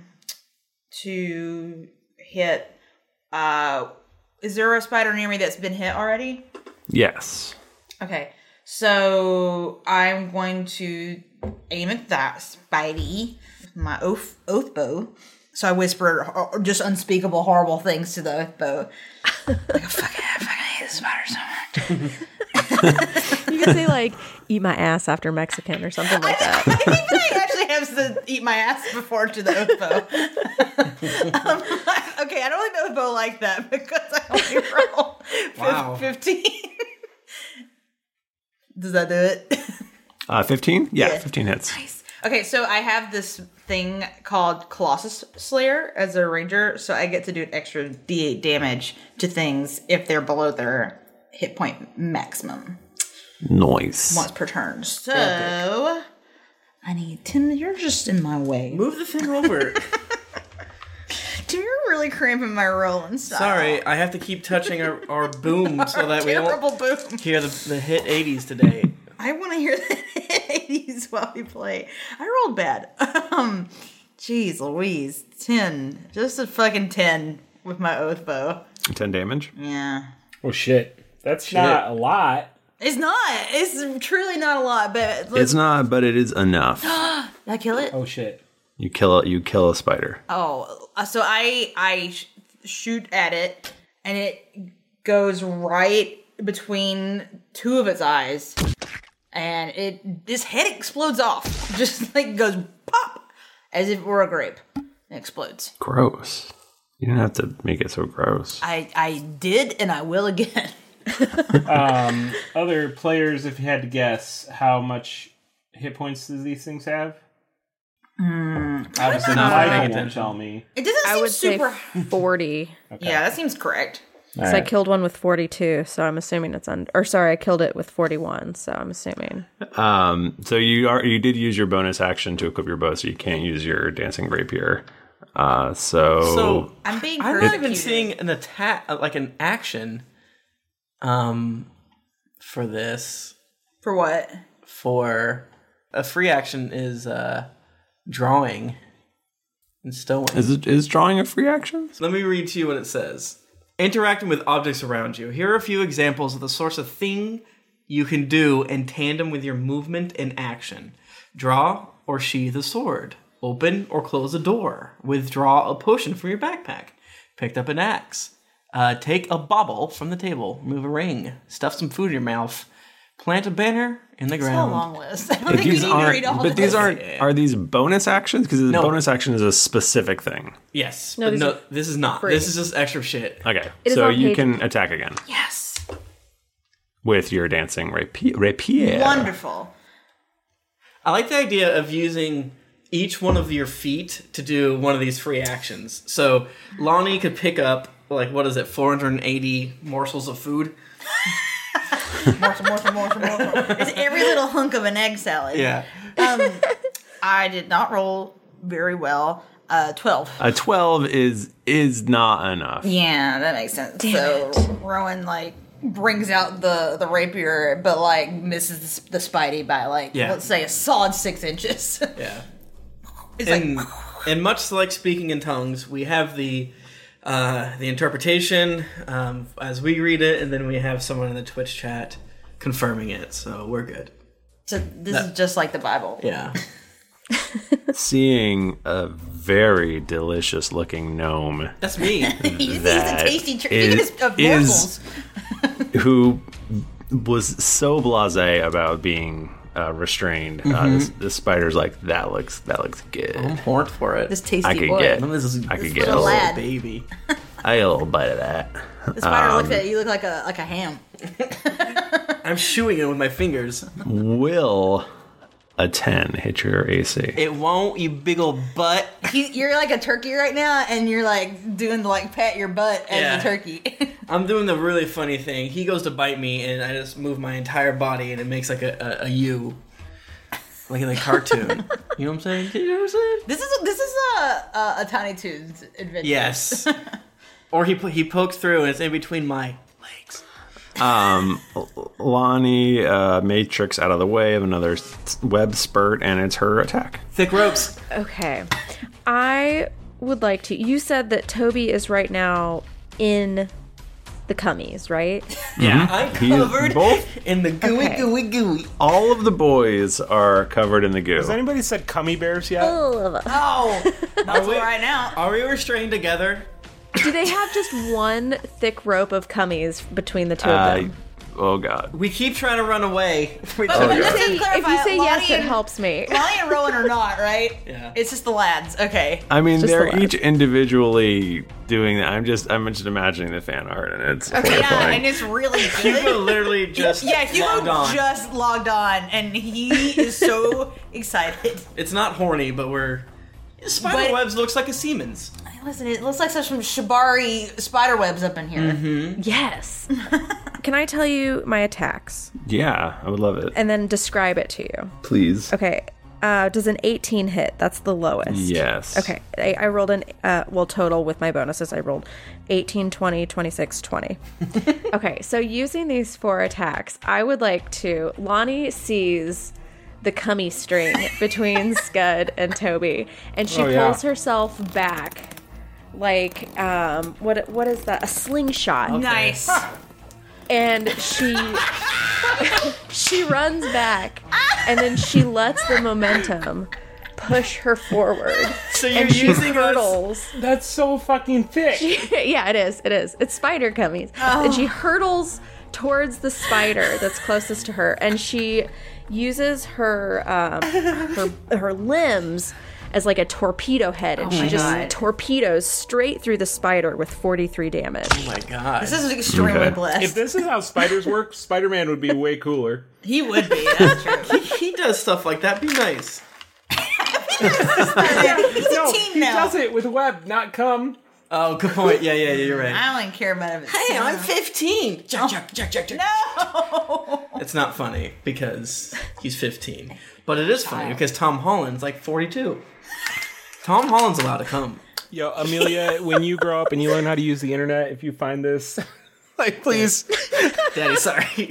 S3: to hit. Uh, is there a spider near me that's been hit already?
S1: Yes.
S3: Okay. So I'm going to aim at that Spidey with my oath oath bow. So I whisper uh, just unspeakable horrible things to the oath bow. Like, I fucking, I fucking hate the spider so much.
S11: You could say like, "Eat my ass" after Mexican or something like that.
S3: I think I actually have to eat my ass before to the oath bow. um, okay, I don't think the oath bow like that because I only roll
S5: Wow.
S3: fifteen. Does that do it?
S1: Uh, fifteen? Yeah,
S3: Yeah.
S1: fifteen hits.
S3: Nice. Okay, so I have this thing called Colossus Slayer as a ranger, so I get to do an extra D eight damage to things if they're below their hit point maximum
S1: Nice.
S3: once per turn. So I need Tim. You're just in my way.
S5: Move the thing over.
S3: Tim, you're really cramping my rolling style.
S5: Sorry, I have to keep touching our, our boom so that we
S3: terrible
S5: don't
S3: boom.
S5: hear the, the hit eighties today.
S3: I want to hear the eighties while we play. I rolled bad. Um, jeez Louise, ten, just a fucking ten with my oath bow.
S1: ten damage?
S3: Yeah.
S4: Oh shit, that's
S5: Shit.
S4: not a lot.
S3: It's not. It's truly not a lot, but
S1: It's not, but it is enough.
S3: Did I kill it?
S4: Oh shit.
S1: You kill it. You kill a spider.
S3: Oh, uh, so I I sh- shoot at it, and it goes right between two of its eyes, and it this head explodes off, just like goes pop, as if it were a grape. It explodes.
S1: Gross. You didn't have to make it so gross.
S3: I I did, and I will again.
S4: Um, other players, if you had to guess, how much hit points does these things have?
S3: Mm,
S4: Obviously,
S5: not
S4: Michael
S5: paying
S4: won't
S5: attention.
S4: tell me.
S3: It doesn't
S11: I
S3: seem
S11: would
S3: super.
S11: say forty.
S4: Okay.
S3: Yeah, that seems correct.
S11: So
S4: All
S11: I
S4: right.
S11: killed one with forty-two, so I'm assuming it's under. Or sorry, I killed it with forty-one, so I'm assuming.
S1: Um, so you are you did use your bonus action to equip your bow, so you can't use your dancing rapier. Uh, so,
S5: So
S3: I'm being.
S5: I'm not even
S3: persecuted.
S5: seeing an attack, uh, like an action, um, for this.
S3: For what?
S5: For a free action is uh, drawing and stowing.
S1: is it is drawing a free action?
S5: Let me read to you what it says. Interacting with objects around you. Here are a few examples of the sorts of thing you can do in tandem with your movement and action. Draw or sheathe a sword. Open or close a door. Withdraw a potion from your backpack. Picked up an axe. Uh, take a bauble from the table. Move a ring. Stuff some food in your mouth. Plant a banner in the
S3: It's a
S5: ground.
S3: long list. I don't
S1: But
S3: think we
S1: these
S3: need to
S1: aren't.
S3: read all
S1: But these
S3: this.
S1: aren't. Are these bonus actions? Because the
S5: No.
S1: bonus action is a specific thing.
S5: Yes,
S11: No,
S5: but
S11: these
S5: no,
S11: are
S5: this is not.
S11: free.
S5: This is just extra shit.
S1: Okay,
S11: It is
S1: so
S11: on
S1: you
S11: page-
S1: can attack again
S3: Yes.
S1: with your dancing rapier. rapier.
S3: Wonderful.
S5: I like the idea of using each one of your feet to do one of these free actions. So Lonnie could pick up, like, what is it, four hundred eighty morsels of food?
S3: morsel, morsel, morsel, morsel. It's every little hunk of an egg salad.
S5: Yeah.
S3: Um, I did not roll very well. Uh, twelve.
S1: A twelve is is not enough.
S3: Yeah, that makes sense.
S11: Damn
S3: so
S11: it.
S3: Rowan, like, brings out the, the rapier, but, like, misses the, the Spidey by, like,
S5: Yeah.
S3: let's say a solid six inches.
S5: Yeah.
S3: It's
S5: and,
S3: like...
S5: and much like speaking in tongues, we have the uh, the interpretation um, as we read it, and then we have someone in the Twitch chat confirming it, so we're good.
S3: So this
S5: That-
S3: is just like the Bible.
S5: Yeah.
S1: Seeing a very delicious looking gnome.
S5: That's me.
S3: he's,
S1: that
S3: he's a tasty... Tr-
S1: is-
S3: Speaking of, of
S1: is-
S3: morsels...
S1: who was so blasé about being uh, restrained. Uh,
S5: Mhm.
S1: this, this spider's like, that looks that looks good.
S5: I'm horned for it.
S3: This tasty
S1: I could
S3: boy.
S1: get.
S5: This is-
S1: I could
S3: this
S1: get a
S3: little
S1: little,
S3: lad.
S5: baby.
S1: I get a little bite of that.
S3: The spider
S1: Um,
S3: looks at you, you look like a like a ham.
S5: I'm shooing it with my fingers.
S1: Will a ten hit your A C?
S5: It won't, you big old butt.
S3: He, you're like a turkey right now, and you're like doing the like pat your butt as
S5: Yeah.
S3: a turkey.
S5: I'm doing the really funny thing. He goes to bite me, and I just move my entire body, and it makes like a, a, a U. Like in the cartoon. You know what I'm saying? You know what I'm saying?
S3: This is this is a a, a Tiny Toons adventure.
S5: Yes. Or he po- he pokes through, and it's in between my legs.
S1: Um, Lonnie uh, matrix out of the way of another s- web spurt, and it's her attack.
S5: Thick ropes.
S11: Okay. I would like to. You said that Toby is right now in the cummies, right?
S1: Yeah,
S5: I'm
S1: He is
S5: covered
S1: both.
S5: in the gooey,
S11: Okay.
S5: gooey, gooey.
S1: All of the boys are covered in the goo.
S4: Has anybody said cummy bears yet?
S3: Oh, that's
S5: we-
S3: right now.
S5: Are we restrained together?
S11: Do they have just one thick rope of cummies between the two of
S1: Uh,
S11: them?
S1: oh god.
S5: We keep trying to run away. We
S3: But
S5: don't-
S11: If you
S3: just to
S11: say, if
S3: clarify,
S11: you say yes,
S3: Lonnie
S11: it
S3: and-
S11: helps me.
S3: Lonnie and Rowan are not, right?
S5: Yeah.
S3: It's just the lads. Okay.
S1: I mean,
S11: Just the
S1: they're
S11: lads.
S1: each individually doing that. I'm just, I'm just imagining the fan art, and it's
S3: Okay, yeah,
S1: horrifying.
S3: and it's really good.
S5: Hugo literally just
S3: yeah, Hugo
S5: logged on.
S3: just logged on, and he is so excited.
S5: It's not horny, but we're... Spider
S3: But-
S5: webs looks like a Siemens.
S3: Listen, it looks like there's some shibari spider webs up in here.
S5: Mm-hmm.
S11: Yes. Can I tell you my attacks
S1: Yeah, I would love it.
S11: and then describe it to you?
S1: Please.
S11: Okay. Uh, does an eighteen hit? That's the lowest.
S1: Yes.
S11: Okay. I, I rolled an, uh, well, total with my bonuses, I rolled eighteen, twenty, twenty-six, twenty. Okay. So using these four attacks, I would like to, Lonnie sees the cummy string between Scud and Toby, and she
S4: Oh, yeah.
S11: pulls herself back like, um, what, what is that? A slingshot.
S3: Nice.
S11: And she she runs back, and then she lets the momentum push her forward.
S5: So you're
S11: and she
S5: using us-
S11: hurdles.
S4: That's so fucking thick.
S11: Yeah, it is. It is. It's spider cummies, and she hurdles towards the spider that's closest to her, and she uses her um, her her limbs as like a torpedo head, and
S3: Oh
S11: she
S3: my
S11: just
S3: God.
S11: torpedoes straight through the spider with forty-three damage.
S5: Oh my god.
S3: This is extremely
S1: Okay.
S3: blessed.
S4: If this is how spiders work, Spider-Man would be way cooler.
S3: he would be. That's true.
S5: he, he does stuff like that. Be nice.
S3: He's a
S4: No,
S3: teen
S4: he
S3: now.
S4: does it with web, not cum.
S5: Oh, good point. Yeah, yeah, yeah, you're right.
S3: I don't even care about it.
S5: Hey, I'm fifteen. Jack, Jack, Jack, Jack, Jack.
S3: No.
S5: It's not funny because he's fifteen. But it is funny because Tom Holland's like forty-two. Tom Holland's allowed to come.
S4: Yo, Amelia, when you grow up and you learn how to use the internet, if you find this, like, please.
S5: Daddy, sorry.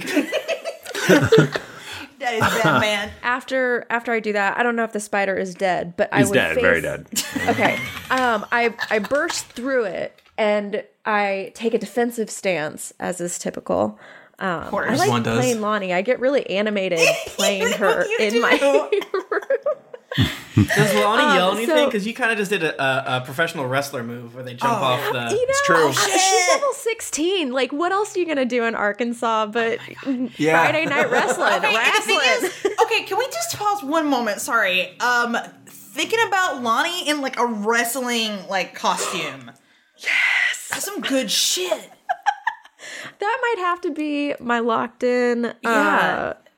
S3: That is Batman.
S11: After after I do that, I don't know if the spider is dead, but I
S1: He's
S11: would
S1: dead,
S11: face-
S1: very dead.
S11: Okay. Um, I I burst through it and I take a defensive stance, as is typical. Um, I
S3: course.
S11: like
S5: One does.
S11: playing Lonnie. I get really animated playing her
S3: You
S11: in
S3: do.
S11: my room.
S5: Does Lonnie
S11: Um,
S5: yell anything?
S11: so-
S5: Because you kind of just did a, a, a professional wrestler move where they jump off the...
S11: You know,
S4: true.
S11: uh, she's level sixteen. Like, what else are you gonna do in Arkansas but
S5: Yeah.
S11: Friday night wrestling?
S3: Okay, and the
S11: wrestling.
S3: thing is, okay, can we just pause one moment? Sorry. Um, thinking about Lonnie in like a wrestling like costume. Yes, that's some good shit.
S11: That might have to be my locked in.
S3: Yeah.
S11: Uh,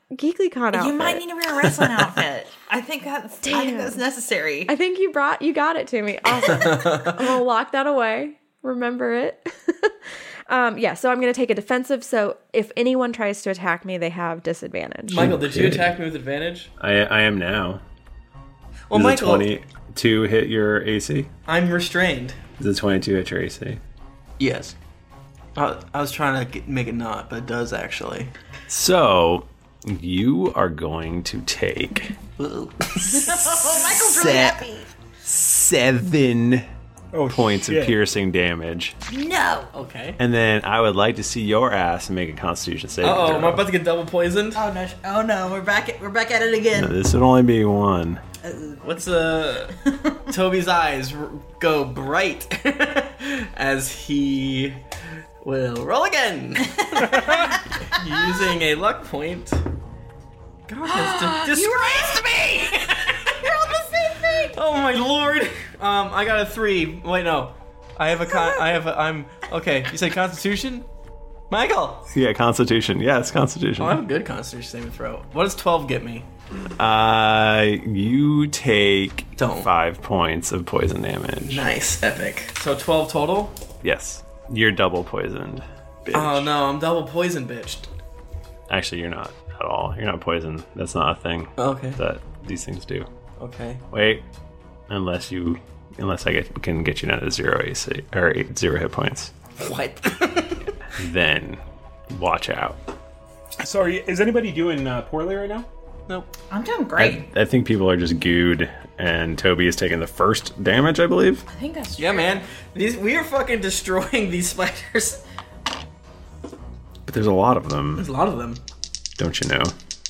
S11: GeeklyCon outfit.
S3: You might need to wear a wrestling outfit. I think that's
S11: Damn.
S3: I think that's necessary.
S11: I think you brought you got it to me. Awesome. I'm gonna lock that away. Remember it. um, yeah, so I'm gonna take a defensive. So if anyone tries to attack me, they have disadvantage.
S5: Michael, did you attack me with advantage?
S1: I I am now.
S5: Well,
S1: Does
S5: Michael,
S1: a twenty-two hit your A C?
S5: I'm restrained.
S1: Does a twenty-two hit your A C?
S5: Yes. I, I was trying to get, make it not, but it does actually.
S1: So you are going to take
S3: oh, Michael's really happy.
S1: seven
S4: oh,
S1: points
S4: shit.
S1: of piercing damage.
S3: No.
S5: Okay.
S1: And then I would like to see your ass make a Constitution saving
S5: Uh-oh,
S1: throw.
S5: am I about to get double poisoned?
S3: Oh no! Oh no! We're back at we're back at it again.
S1: No, this would only be one.
S5: What's uh Toby's eyes r- go bright as he will roll again using a luck point. God, has to
S3: You raised me. You're on the same thing.
S5: Oh my lord! Um, I got a three. Wait, no, I have a con. I have a. I'm okay. You say Constitution, Michael?
S1: Yeah, Constitution. Yes, Constitution.
S5: Oh, I have a good Constitution saving throw. What does twelve get me?
S1: Uh, you take
S5: Don't.
S1: five points of poison damage.
S5: Nice, epic. So twelve total.
S1: Yes, you're double poisoned. Bitch.
S5: Oh no, I'm double poison bitched.
S1: Actually, you're not at all. You're not poisoned. That's not a thing.
S5: Okay.
S1: That these things do.
S5: Okay.
S1: Wait, unless you, unless I get can get you down to zero A C or eight, zero hit points.
S5: What?
S1: Then watch out.
S4: So, are you, is anybody doing uh, poorly right now?
S5: Nope.
S3: I'm doing great.
S1: I, I think people are just gooed, and Toby is taking the first damage, I believe.
S3: I think that's true.
S5: Yeah, man. These we are fucking destroying these spiders.
S1: But there's a lot of them.
S5: There's a lot of them.
S1: Don't you know?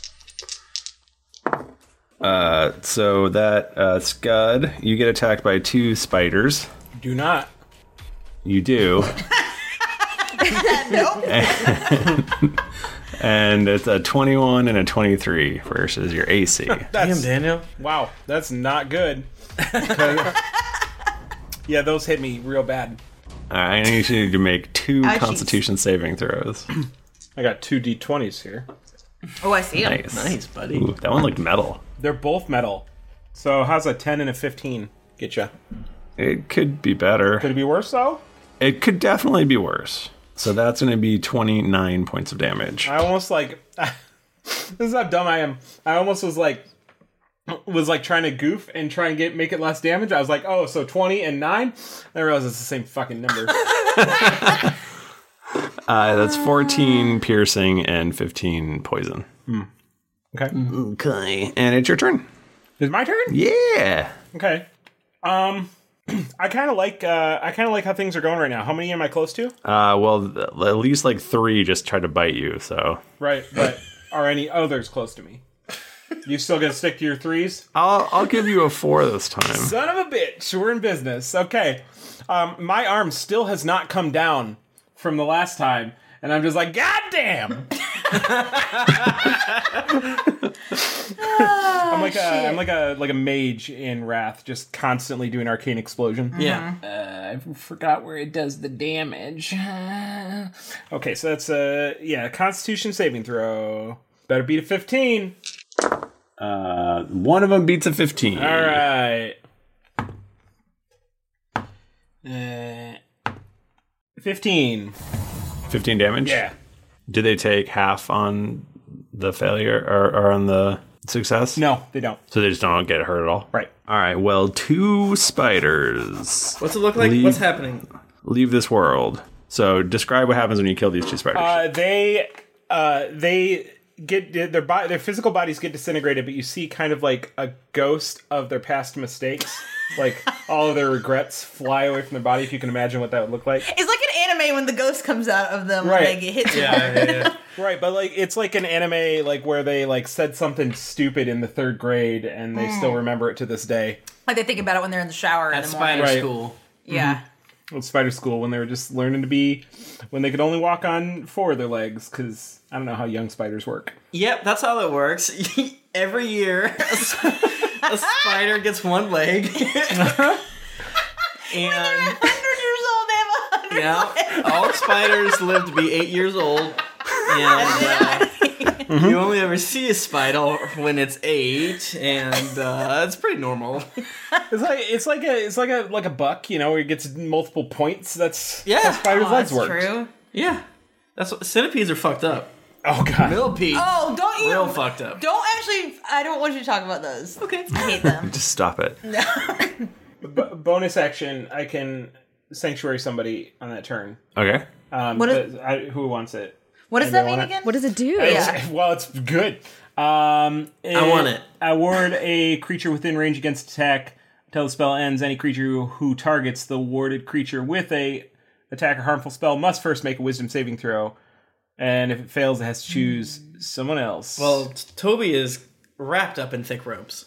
S1: Uh, so that uh, Scud, you get attacked by two spiders.
S4: Do not.
S1: You do.
S3: Nope.
S1: and, and it's a twenty-one and a twenty-three versus your A C.
S5: Damn, Daniel.
S4: Wow, that's not good. Yeah, those hit me real bad.
S1: I need you to make two
S3: Ah,
S1: Constitution saving throws.
S4: I got two d twenties here.
S3: Oh, I see 'em.
S1: Nice,
S5: Nice, buddy.
S1: Ooh, that one looked metal.
S4: They're both metal. So how's a ten and a fifteen get you?
S1: It could be better.
S4: Could it be worse though?
S1: It could definitely be worse. So that's going to be twenty-nine points of damage.
S4: I almost like this is how dumb I am. I almost was like was like trying to goof and try and get make it less damage. I was like, oh, so twenty and nine. I realized it's the same fucking number.
S1: Uh, that's fourteen piercing and fifteen poison.
S4: Hmm. Okay.
S1: Okay. And it's your turn.
S4: It's my turn?
S1: Yeah.
S4: Okay. Um I kind of like uh I kind of like how things are going right now. How many am I close to?
S1: Uh, well, th- at least like three just tried to bite you, so.
S4: Right, but are any others close to me? You still gonna stick to your threes?
S1: I'll I'll give you a four this time.
S4: Son of a bitch, we're in business. Okay. Um, my arm still has not come down from the last time, and I'm just like, God damn! I'm like a I'm like a like a mage in Wrath, just constantly doing arcane explosion.
S5: Yeah.
S4: Uh, I forgot where it does the damage. Okay, so that's a uh, yeah, Constitution saving throw. Better beat a fifteen.
S1: Uh, one of them beats a fifteen.
S4: All right. Uh, fifteen.
S1: fifteen damage?
S4: Yeah.
S1: Do they take half on the failure or, or on the success?
S4: No, they don't.
S1: So they just don't get hurt at all?
S4: Right.
S1: All right. Well, two spiders.
S5: What's it look like?
S1: Leave-
S5: What's happening?
S1: Leave this world. So describe what happens when you kill these two spiders.
S4: Uh, they uh, they get their body, their physical bodies get disintegrated, but you see kind of like a ghost of their past mistakes. Like all of their regrets fly away from their body. If you can imagine what that would look like.
S3: It's like an anime when the ghost comes out of them
S4: Right.
S3: when they get hit too
S5: Yeah,
S3: hard.
S5: yeah, yeah.
S4: Right, but like it's like an anime like where they like said something stupid in the third grade and they still remember it to this day.
S3: Like they think about it when they're in the shower
S5: At
S3: in the morning.
S5: Spider
S4: Right.
S5: School.
S3: Yeah.
S4: With Spider School when they were just learning to be when they could only walk on four of their legs because I don't know how young spiders work.
S5: Yep, that's how it works. Every year, a, s- a spider gets one leg. And
S3: one hundred years old, they have one hundred
S5: yeah,
S3: legs.
S5: all spiders live to be eight years old. And uh, You only ever see a spider when it's eight, and uh, it's pretty normal.
S4: It's like it's like a it's like a like a buck, you know, where it gets multiple points. That's
S5: Yeah.
S4: how spiders'
S3: Oh,
S4: legs
S3: that's
S4: work.
S3: true.
S5: Yeah, that's what centipedes are fucked up.
S4: Oh god,
S5: Millipedes.
S3: Oh, don't you?
S5: Real fucked up.
S3: Don't actually. I don't want you to talk about those.
S5: Okay.
S3: I hate them.
S1: Just stop it.
S4: B- bonus action, I can sanctuary somebody on that turn.
S1: Okay.
S4: Um,
S3: What is-
S4: but I, who wants it?
S3: What does
S4: Anybody
S3: that mean
S4: want it?
S3: again?
S11: What does it do?
S4: It's- well, it's good. Um,
S5: I want it.
S4: Award a creature within range against attack until the spell ends. Any creature who targets the warded creature with a attack or harmful spell must first make a Wisdom saving throw, and if it fails, it has to choose someone else.
S5: Well, t- Toby is wrapped up in thick ropes.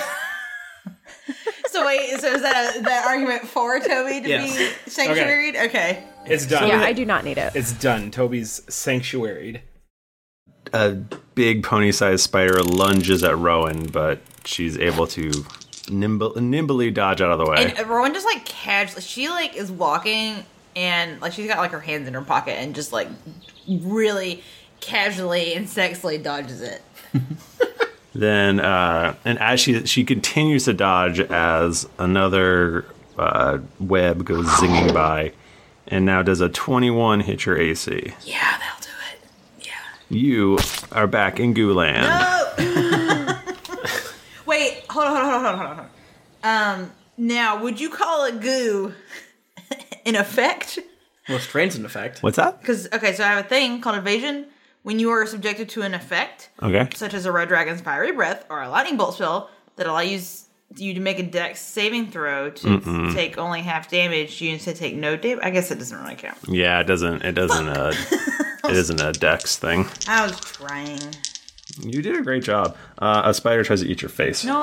S3: So wait, so is that a, that argument for Toby to
S5: Yes.
S3: be sanctuaried? Okay.
S4: it's done.
S11: Yeah, I do not need it.
S4: It's done. Toby's sanctuaried.
S1: A big pony-sized spider lunges at Rowan, but she's able to nimble, nimbly dodge out of the way.
S3: And Rowan just like casually, she like is walking and like she's got like her hands in her pocket and just like really casually and sexily dodges it.
S1: Then, uh, and as she she continues to dodge, as another uh, web goes zinging by, and now does a twenty-one hit your A C.
S3: Yeah, that'll do it. Yeah.
S1: You are back in Goo-land.
S3: No. Wait, hold on, hold on, hold on, hold on, hold on. Um, now, would you call a goo an effect?
S5: Well, strain's an effect.
S1: What's that?
S3: Because okay, so I have a thing called evasion. When you are subjected to an effect,
S1: Okay.
S3: such as a red dragon's fiery breath or a lightning bolt spell that allows you to make a dex saving throw to
S1: Mm-mm.
S3: take only half damage, you instead take no damage. I guess it doesn't really count.
S1: Yeah, it doesn't. It doesn't. Uh, it isn't a dex thing.
S3: I was trying.
S1: You did a great job. Uh, a spider tries to eat your face.
S3: No,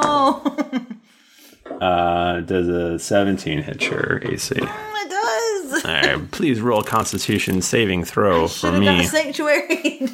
S1: Uh, does a seventeen hit your A C?
S3: it does.
S1: All right, please roll a Constitution saving throw for
S3: Should have got
S1: me.
S3: sanctuary.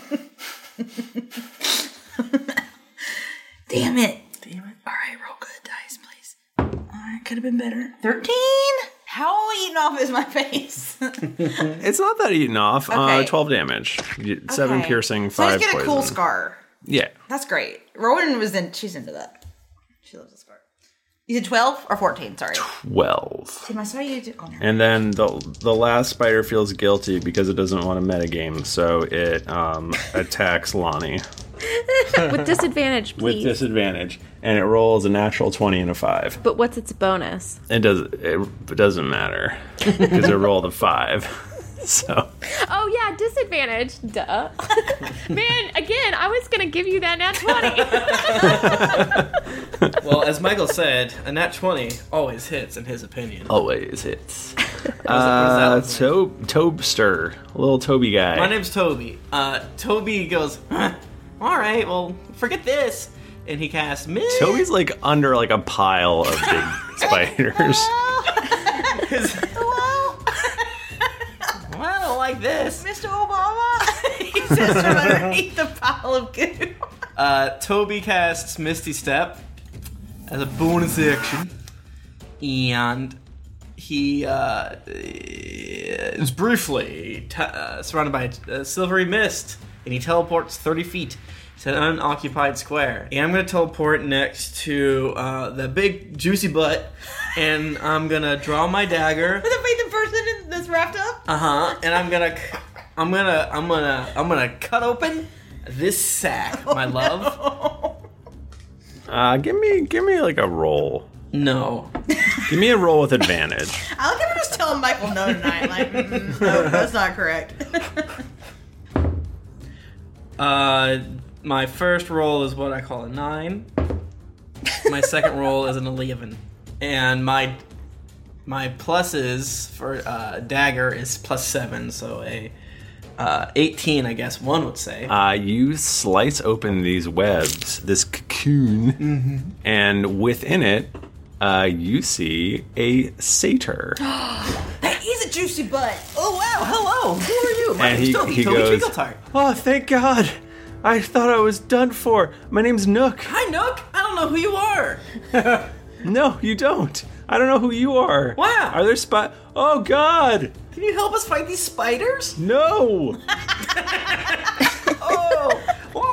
S3: Damn it. Damn it. All right, roll good dice, please. All right, could have been better. thirteen? How eaten off is my face?
S1: It's not that eaten off. Uh,
S3: Okay.
S1: twelve damage, You- seven
S3: Okay.
S1: piercing,
S3: So I
S1: five
S3: just get a
S1: poison.
S3: cool scar.
S1: Yeah,
S3: That's great. Rowan was in. She's into that. She loves a scar. You said twelve or fourteen? Sorry.
S1: twelve.
S3: Tim, I saw you. Do, oh, no.
S1: And then the the last spider feels guilty because it doesn't want to metagame, so it um, attacks Lonnie
S11: With disadvantage,
S1: with
S11: please.
S1: disadvantage, and it rolls a natural twenty and a five.
S11: But what's its bonus?
S1: It does it, it doesn't matter because it rolled a five. So
S14: Oh yeah, disadvantage. Duh. Man, again, I was gonna give you that nat twenty.
S5: Well, as Michael said, a nat twenty always hits, in his opinion.
S1: always hits.
S5: that
S1: Uh,
S5: look
S1: Tob Tobster, little Toby guy.
S5: My name's Toby. Uh, Toby goes, huh, all right, well, forget this. And he casts Mist.
S1: Toby's like under like a pile of big spiders.
S5: Well, I don't like this.
S3: Mister Obama. He says from underneath the pile of goo.
S5: Uh, Toby casts Misty Step as a bonus action. And he uh, is briefly t- uh, surrounded by a silvery mist. And he teleports thirty feet to an unoccupied square. And I'm going to teleport next to uh, the big juicy butt. And I'm going to draw my dagger.
S3: Wait, the person in- that's wrapped up?
S5: Uh huh. And I'm gonna, I'm gonna, I'm gonna, I'm gonna cut open this sack, my love.
S1: Uh, give me, give me like a roll.
S5: No.
S1: Give me a roll with advantage.
S3: I like him just telling Michael no tonight. Like, mm, no, that's not correct.
S5: Uh, my first roll is what I call a nine. My second roll is an eleven, and my my pluses for uh, dagger is plus seven, so a uh, eighteen, I guess one would say.
S1: Uh, you slice open these webs, this cocoon,
S5: Mhm.
S1: and within it, uh, you see a satyr.
S3: That is a juicy butt. Oh, wow. Hello. Who are you?
S1: And he, he goes, "Oh, thank God! I thought I was done for. My name's Nook."
S5: Hi, Nook. I don't know who you are.
S1: No, you don't. I don't know who you are.
S5: Wow.
S1: Are there spot? Oh God!
S5: Can you help us fight these spiders?
S1: No.
S5: Oh, oh,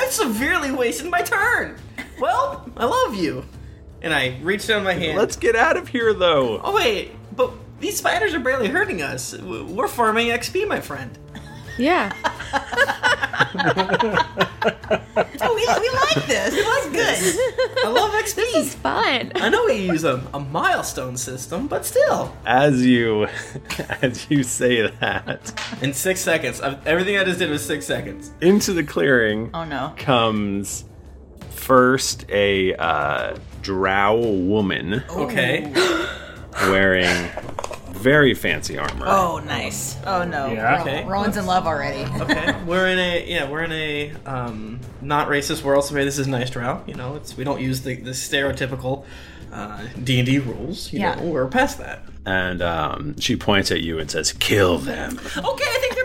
S5: I severely wasted my turn. Well, I love you. And I reach down my hand.
S1: Let's get out of here, though.
S5: Oh, wait. But these spiders are barely hurting us. We're farming X P, my friend.
S14: Yeah.
S3: Oh, we, we like this. It was good.
S5: I love X P.
S14: This is fun.
S5: I know we use a, a milestone system, but still.
S1: As you, as you say that,
S5: in six seconds, I've, everything I just did was six seconds.
S1: Into the clearing.
S3: Oh no.
S1: Comes first a uh, drow woman.
S5: Okay.
S1: Wearing very fancy armor.
S3: Oh, nice. Oh no.
S5: Yeah.
S3: Ro-
S5: Okay.
S3: Rowan's in love already.
S5: Okay. We're in a yeah, we're in a um, not racist world, so maybe this is nice drow. You know, it's we don't use the, the stereotypical uh, D and D rules. You
S3: Yeah.
S5: know, we're past that.
S1: And um, she points at you and says, "Kill them."
S3: Okay, I think they're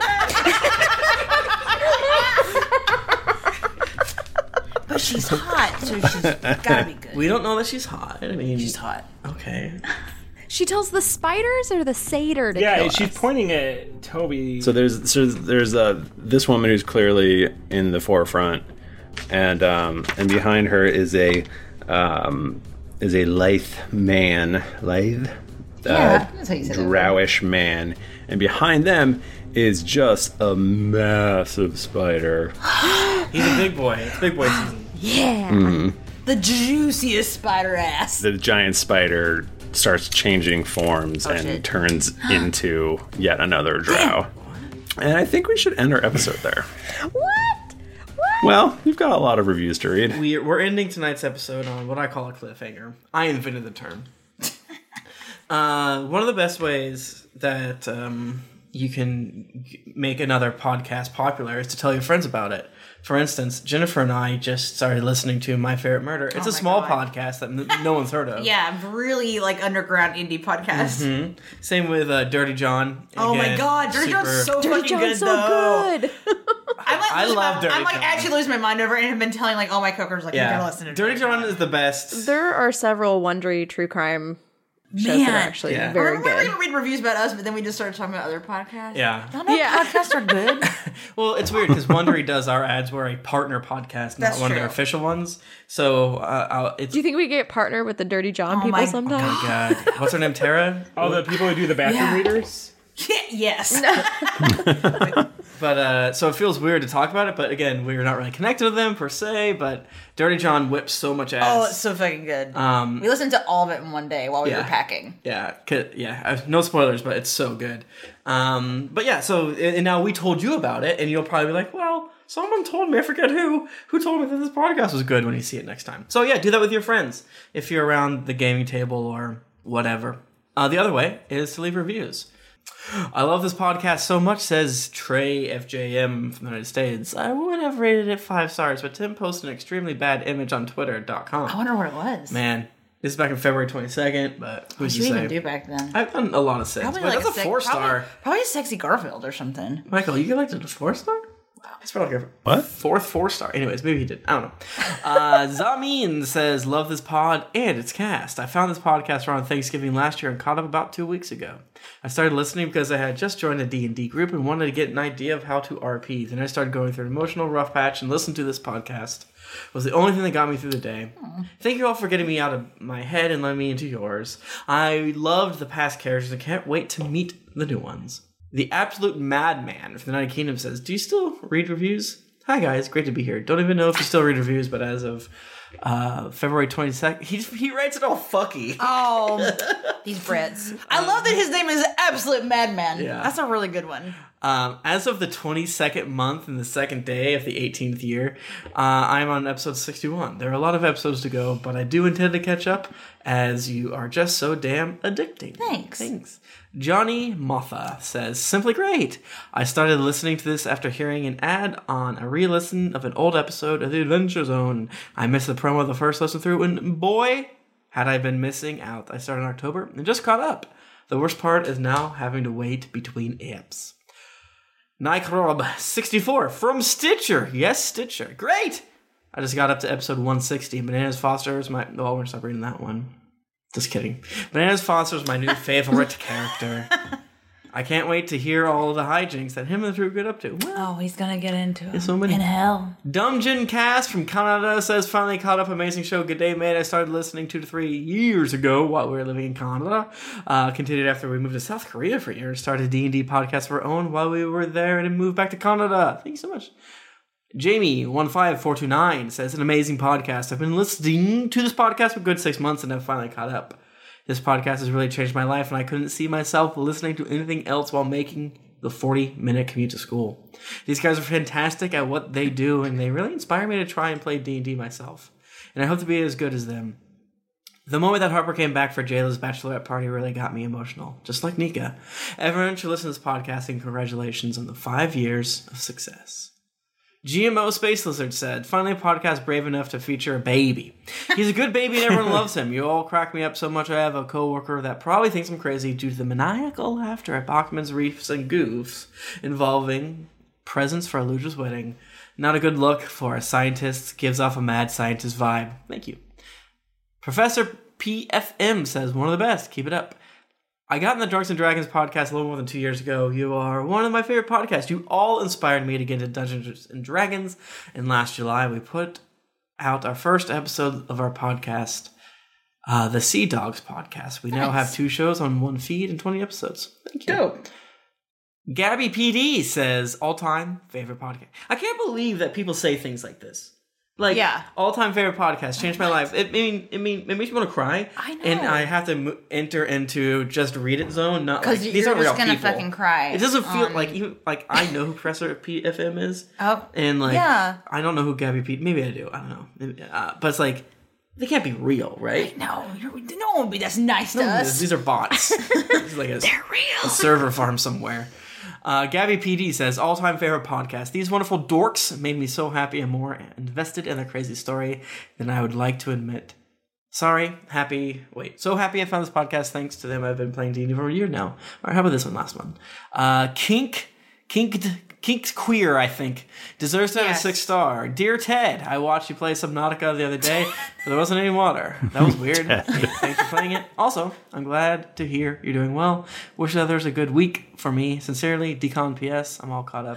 S3: bad. But she's hot, so she's gotta be good.
S5: We don't know that she's hot. I mean,
S3: she's hot.
S5: Okay.
S14: She tells the spiders or the satyr to
S4: Yeah,
S14: kill
S4: she's
S14: us?
S4: pointing at Toby.
S1: So there's so there's uh, this woman who's clearly in the forefront, and um, and behind her is a um, is a lithe man, lithe,
S3: Yeah, that's how you say that.
S1: drowish man, and behind them is just a massive spider.
S5: He's a big boy. It's big boy season.
S3: Yeah.
S1: Mhm.
S3: The juiciest spider ass.
S1: The giant spider starts changing forms
S3: Oh,
S1: and
S3: shit.
S1: turns into yet another drow. And I think we should end our episode there.
S14: What?
S1: Well, you've got a lot of reviews to read.
S5: We, we're ending tonight's episode on what I call a cliffhanger. I invented the term. uh, one of the best ways that um, you can g- make another podcast popular is to tell your friends about it. For instance, Jennifer and I just started listening to My Favorite Murder. It's
S3: Oh
S5: a
S3: my
S5: small
S3: God.
S5: podcast that n- no one's heard of.
S3: Yeah, really like underground indie podcast.
S5: Mhm. Same with uh, Dirty John.
S3: Oh my
S5: Again,
S3: god, Dirty
S5: super-
S3: John's so
S14: Dirty
S3: fucking
S14: John's
S3: good
S14: so
S3: though.
S14: good.
S3: I'm like,
S5: I
S3: losing
S5: love
S3: my,
S5: Dirty
S3: I'm like
S5: John.
S3: actually losing my mind over it and have been telling like all my cookers like you gotta listen to
S5: Dirty John is the best.
S11: There are several Wondery true crime shows
S3: Man.
S11: that are actually
S5: Yeah.
S11: very
S3: Remember we
S11: good.
S3: were gonna read reviews about us, but then we just started talking about other podcasts.
S5: Yeah.
S3: Y'all know podcasts are good.
S5: Well, it's weird because Wondery does our ads. We're a partner podcast, not
S3: That's
S5: one of their
S3: true.
S5: official ones. So uh, I'll, it's
S11: Do you think we get partner with the Dirty John
S3: Oh
S11: people
S3: my
S11: sometime?
S5: God. What's her name? Tara.
S4: Oh, the people who do the bathroom
S3: Yeah.
S4: readers?
S3: Yes.
S5: But uh, so it feels weird to talk about it. But again, we're not really connected to them per se. But Dirty John whips so much ass.
S3: Oh, it's so fucking good.
S5: Um,
S3: we listened to all of it in one day while we
S5: yeah.
S3: were packing.
S5: Yeah, 'cause- yeah. uh, No spoilers, but it's so good. Um, but yeah, so and and now we told you about it, and you'll probably be like, "Well, someone told me. I forget who. Who told me that this podcast was good?" When you see it next time. So yeah, do that with your friends if you're around the gaming table or whatever. Uh, the other way is to leave reviews. I love this podcast so much, says Trey F J M from the United States. I would have rated it five stars, but Tim posted an extremely bad image on twitter dot com.
S3: I wonder what it was.
S5: Man, this is back on February twenty-second, but who's
S3: What
S5: to
S3: did you
S5: say?
S3: even do back then?
S5: I've done a lot of things,
S3: Probably
S5: but
S3: like
S5: that's a
S3: sec-
S5: four
S3: probably-
S5: star.
S3: Probably a sexy Garfield or something.
S5: Michael, you elected a four star? Wow, that's probably like a
S1: What?
S5: fourth four star. Anyways, maybe he did. I don't know. Uh, Zamin says, love this pod and its cast. I found this podcast around Thanksgiving last year and caught up about two weeks ago. I started listening because I had just joined a D and D group and wanted to get an idea of how to R P. Then I started going through an emotional rough patch and listened to this podcast. It was the only thing that got me through the day. Thank you all for getting me out of my head and letting me into yours. I loved the past characters and can't wait to meet the new ones. The Absolute Madman from the United Kingdom says, do you still read reviews? Hi guys, great to be here. Don't even know if you still read reviews, but as of uh, February twenty-second, he, he writes it all fucky.
S3: Oh, these Brits. I love that his name is Absolute Madman.
S5: Yeah.
S3: That's a really good one.
S5: Um, as of the twenty-second month and the second day of the eighteenth year, uh, I'm on episode sixty-one. There are a lot of episodes to go, but I do intend to catch up as you are just so damn addicting.
S3: Thanks.
S5: Thanks. Johnny Motha says, simply great. I started listening to this after hearing an ad on a re-listen of an old episode of The Adventure Zone. I missed the promo the first listen through, and boy, had I been missing out. I started in October and just caught up. The worst part is now having to wait between amps. Nycrob sixty-four from Stitcher. Yes, Stitcher. Great! I just got up to episode one sixty. Bananas Foster is my... Oh, we're going to stop reading that one. Just kidding. Bananas Foster is my new favorite character. I can't wait to hear all of the hijinks that him and Drew get up to.
S3: Oh, he's gonna get into it.
S5: So many.
S3: In hell.
S5: Dumjin Cast from Canada says, finally caught up. Amazing show. Good day, mate. I started listening two to three years ago while we were living in Canada. Uh, continued after we moved to South Korea for years. Started a D and D podcast of our own while we were there and then moved back to Canada. Thank you so much. Jamie one five four two nine says, an amazing podcast. I've been listening to this podcast for a good six months and I've finally caught up. This podcast has really changed my life, and I couldn't see myself listening to anything else while making the forty-minute commute to school. These guys are fantastic at what they do, and they really inspire me to try and play D and D myself. And I hope to be as good as them. The moment that Harper came back for Jayla's bachelorette party really got me emotional, just like Nika. Everyone should listen to this podcast, and congratulations on the five years of success. G M O Space Lizard said, finally a podcast brave enough to feature a baby. He's a good baby and everyone loves him. You all crack me up so much I have a coworker that probably thinks I'm crazy due to the maniacal laughter at Bachman's reefs and goofs involving presents for Aluja's wedding. Not a good look for a scientist. Gives off a mad scientist vibe. Thank you. Professor P F M says, one of the best. Keep it up. I got in the Drunks and Dragons podcast a little more than two years ago. You are one of my favorite podcasts. You all inspired me to get into Dungeons and Dragons. And last July, we put out our first episode of our podcast, uh, the Sea Dogs podcast. We nice. now have two shows on one feed and twenty episodes. Thank you. Dope. Gabby P D says, all-time favorite podcast. I can't believe that people say things like this. Like, yeah. all-time favorite podcast, changed my life. It, I mean, it, mean, it makes me want to cry.
S3: I know.
S5: And I have to mo- enter into just read it zone. Not like,
S3: you're
S5: these aren't
S3: just
S5: real
S3: gonna
S5: people.
S3: fucking cry.
S5: It doesn't feel
S3: on...
S5: like, even like I know who Professor P F M is.
S3: Oh.
S5: And like,
S3: yeah.
S5: I don't know who Gabby P. Maybe I do. I don't know. Maybe, uh, but it's like, they can't be real, right?
S3: No, no one would be that's nice
S5: no,
S3: to us.
S5: These are bots. It's like a,
S3: They're real.
S5: A server farm somewhere. Uh, Gabby P D says, all-time favorite podcast. These wonderful dorks made me so happy and more invested in their crazy story than I would like to admit. Sorry, happy, wait, so happy I found this podcast. Thanks to them, I've been playing D and D for a year now. All right, how about this one last one? Uh, Kink, Kinked, Kinked Queer, I think, deserves to have yes. a six star. Dear Ted, I watched you play Subnautica the other day, but there wasn't any water. That was weird. Thanks for playing it. Also, I'm glad to hear you're doing well. Wish others a good week for me. Sincerely, Decon P S. I'm all caught up.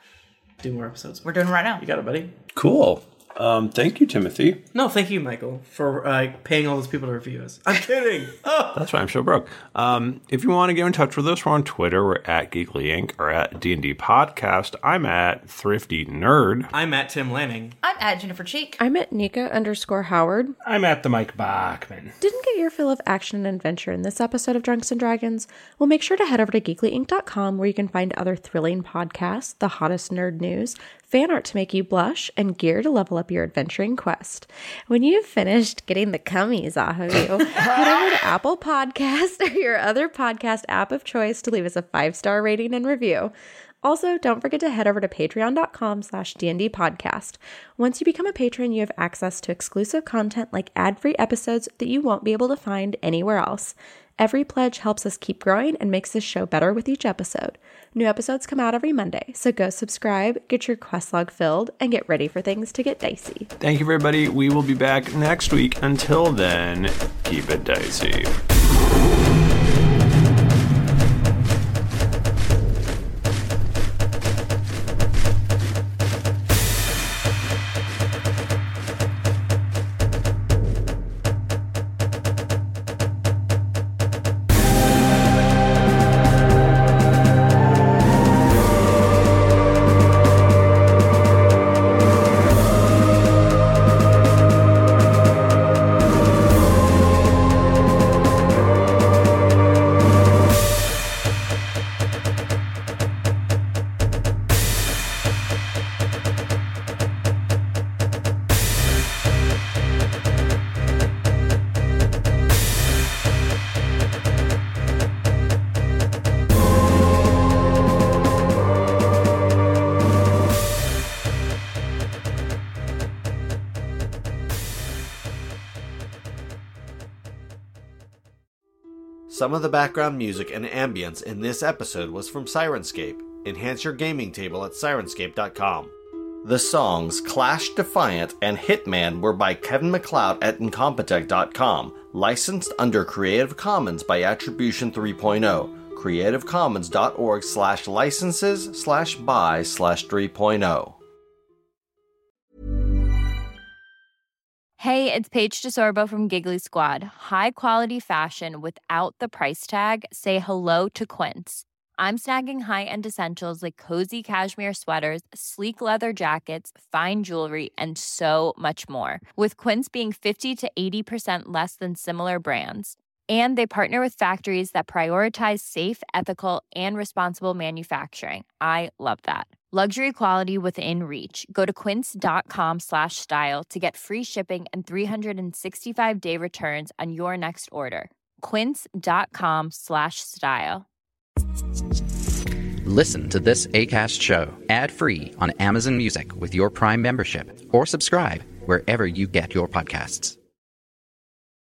S5: Do more episodes.
S3: We're doing it right now.
S5: You got it, buddy.
S1: Cool. Um, thank you, Timothy.
S5: No, thank you, Michael, for uh, paying all those people to review us. I'm kidding. Oh.
S1: That's why I'm so broke. Um, if you want to get in touch with us, we're on Twitter. We're at Geekly Incorporated or at D and D Podcast. I'm at Thrifty Nerd.
S5: I'm at Tim Lanning.
S3: I'm at Jennifer Cheek.
S11: I'm at Nika underscore Howard.
S4: I'm at the Mike Bachman.
S11: Didn't get your fill of action and adventure in this episode of Drunks and Dragons? Well, make sure to head over to geekly inc dot com where you can find other thrilling podcasts, the hottest nerd news, fan art to make you blush, and gear to level up your adventuring quest. When you've finished getting the cummies off of you, head over to Apple Podcasts or your other podcast app of choice to leave us a five-star rating and review. Also, don't forget to head over to patreon dot com slash D and D podcast. Once you become a patron, you have access to exclusive content like ad-free episodes that you won't be able to find anywhere else. Every pledge helps us keep growing and makes this show better with each episode. New episodes come out every Monday, so go subscribe, get your quest log filled, and get ready for things to get dicey.
S1: Thank you, everybody. We will be back next week. Until then, keep it dicey.
S15: Some of the background music and ambience in this episode was from Syrinscape. Enhance your gaming table at Syrinscape dot com. The songs Clash Defiant and Hitman were by Kevin MacLeod at Incompetech dot com, licensed under Creative Commons by Attribution three point oh. creativecommons.org slash licenses slash buy slash 3.0.
S10: Hey, it's Paige DeSorbo from Giggly Squad. High quality fashion without the price tag. Say hello to Quince. I'm snagging high-end essentials like cozy cashmere sweaters, sleek leather jackets, fine jewelry, and so much more. With Quince being fifty to eighty percent less than similar brands. And they partner with factories that prioritize safe, ethical, and responsible manufacturing. I love that. Luxury quality within reach. Go to quince.com slash style to get free shipping and three sixty-five day returns on your next order. Quince.com slash style.
S16: Listen to this Acast show ad-free on Amazon Music with your Prime membership, or subscribe wherever you get your podcasts.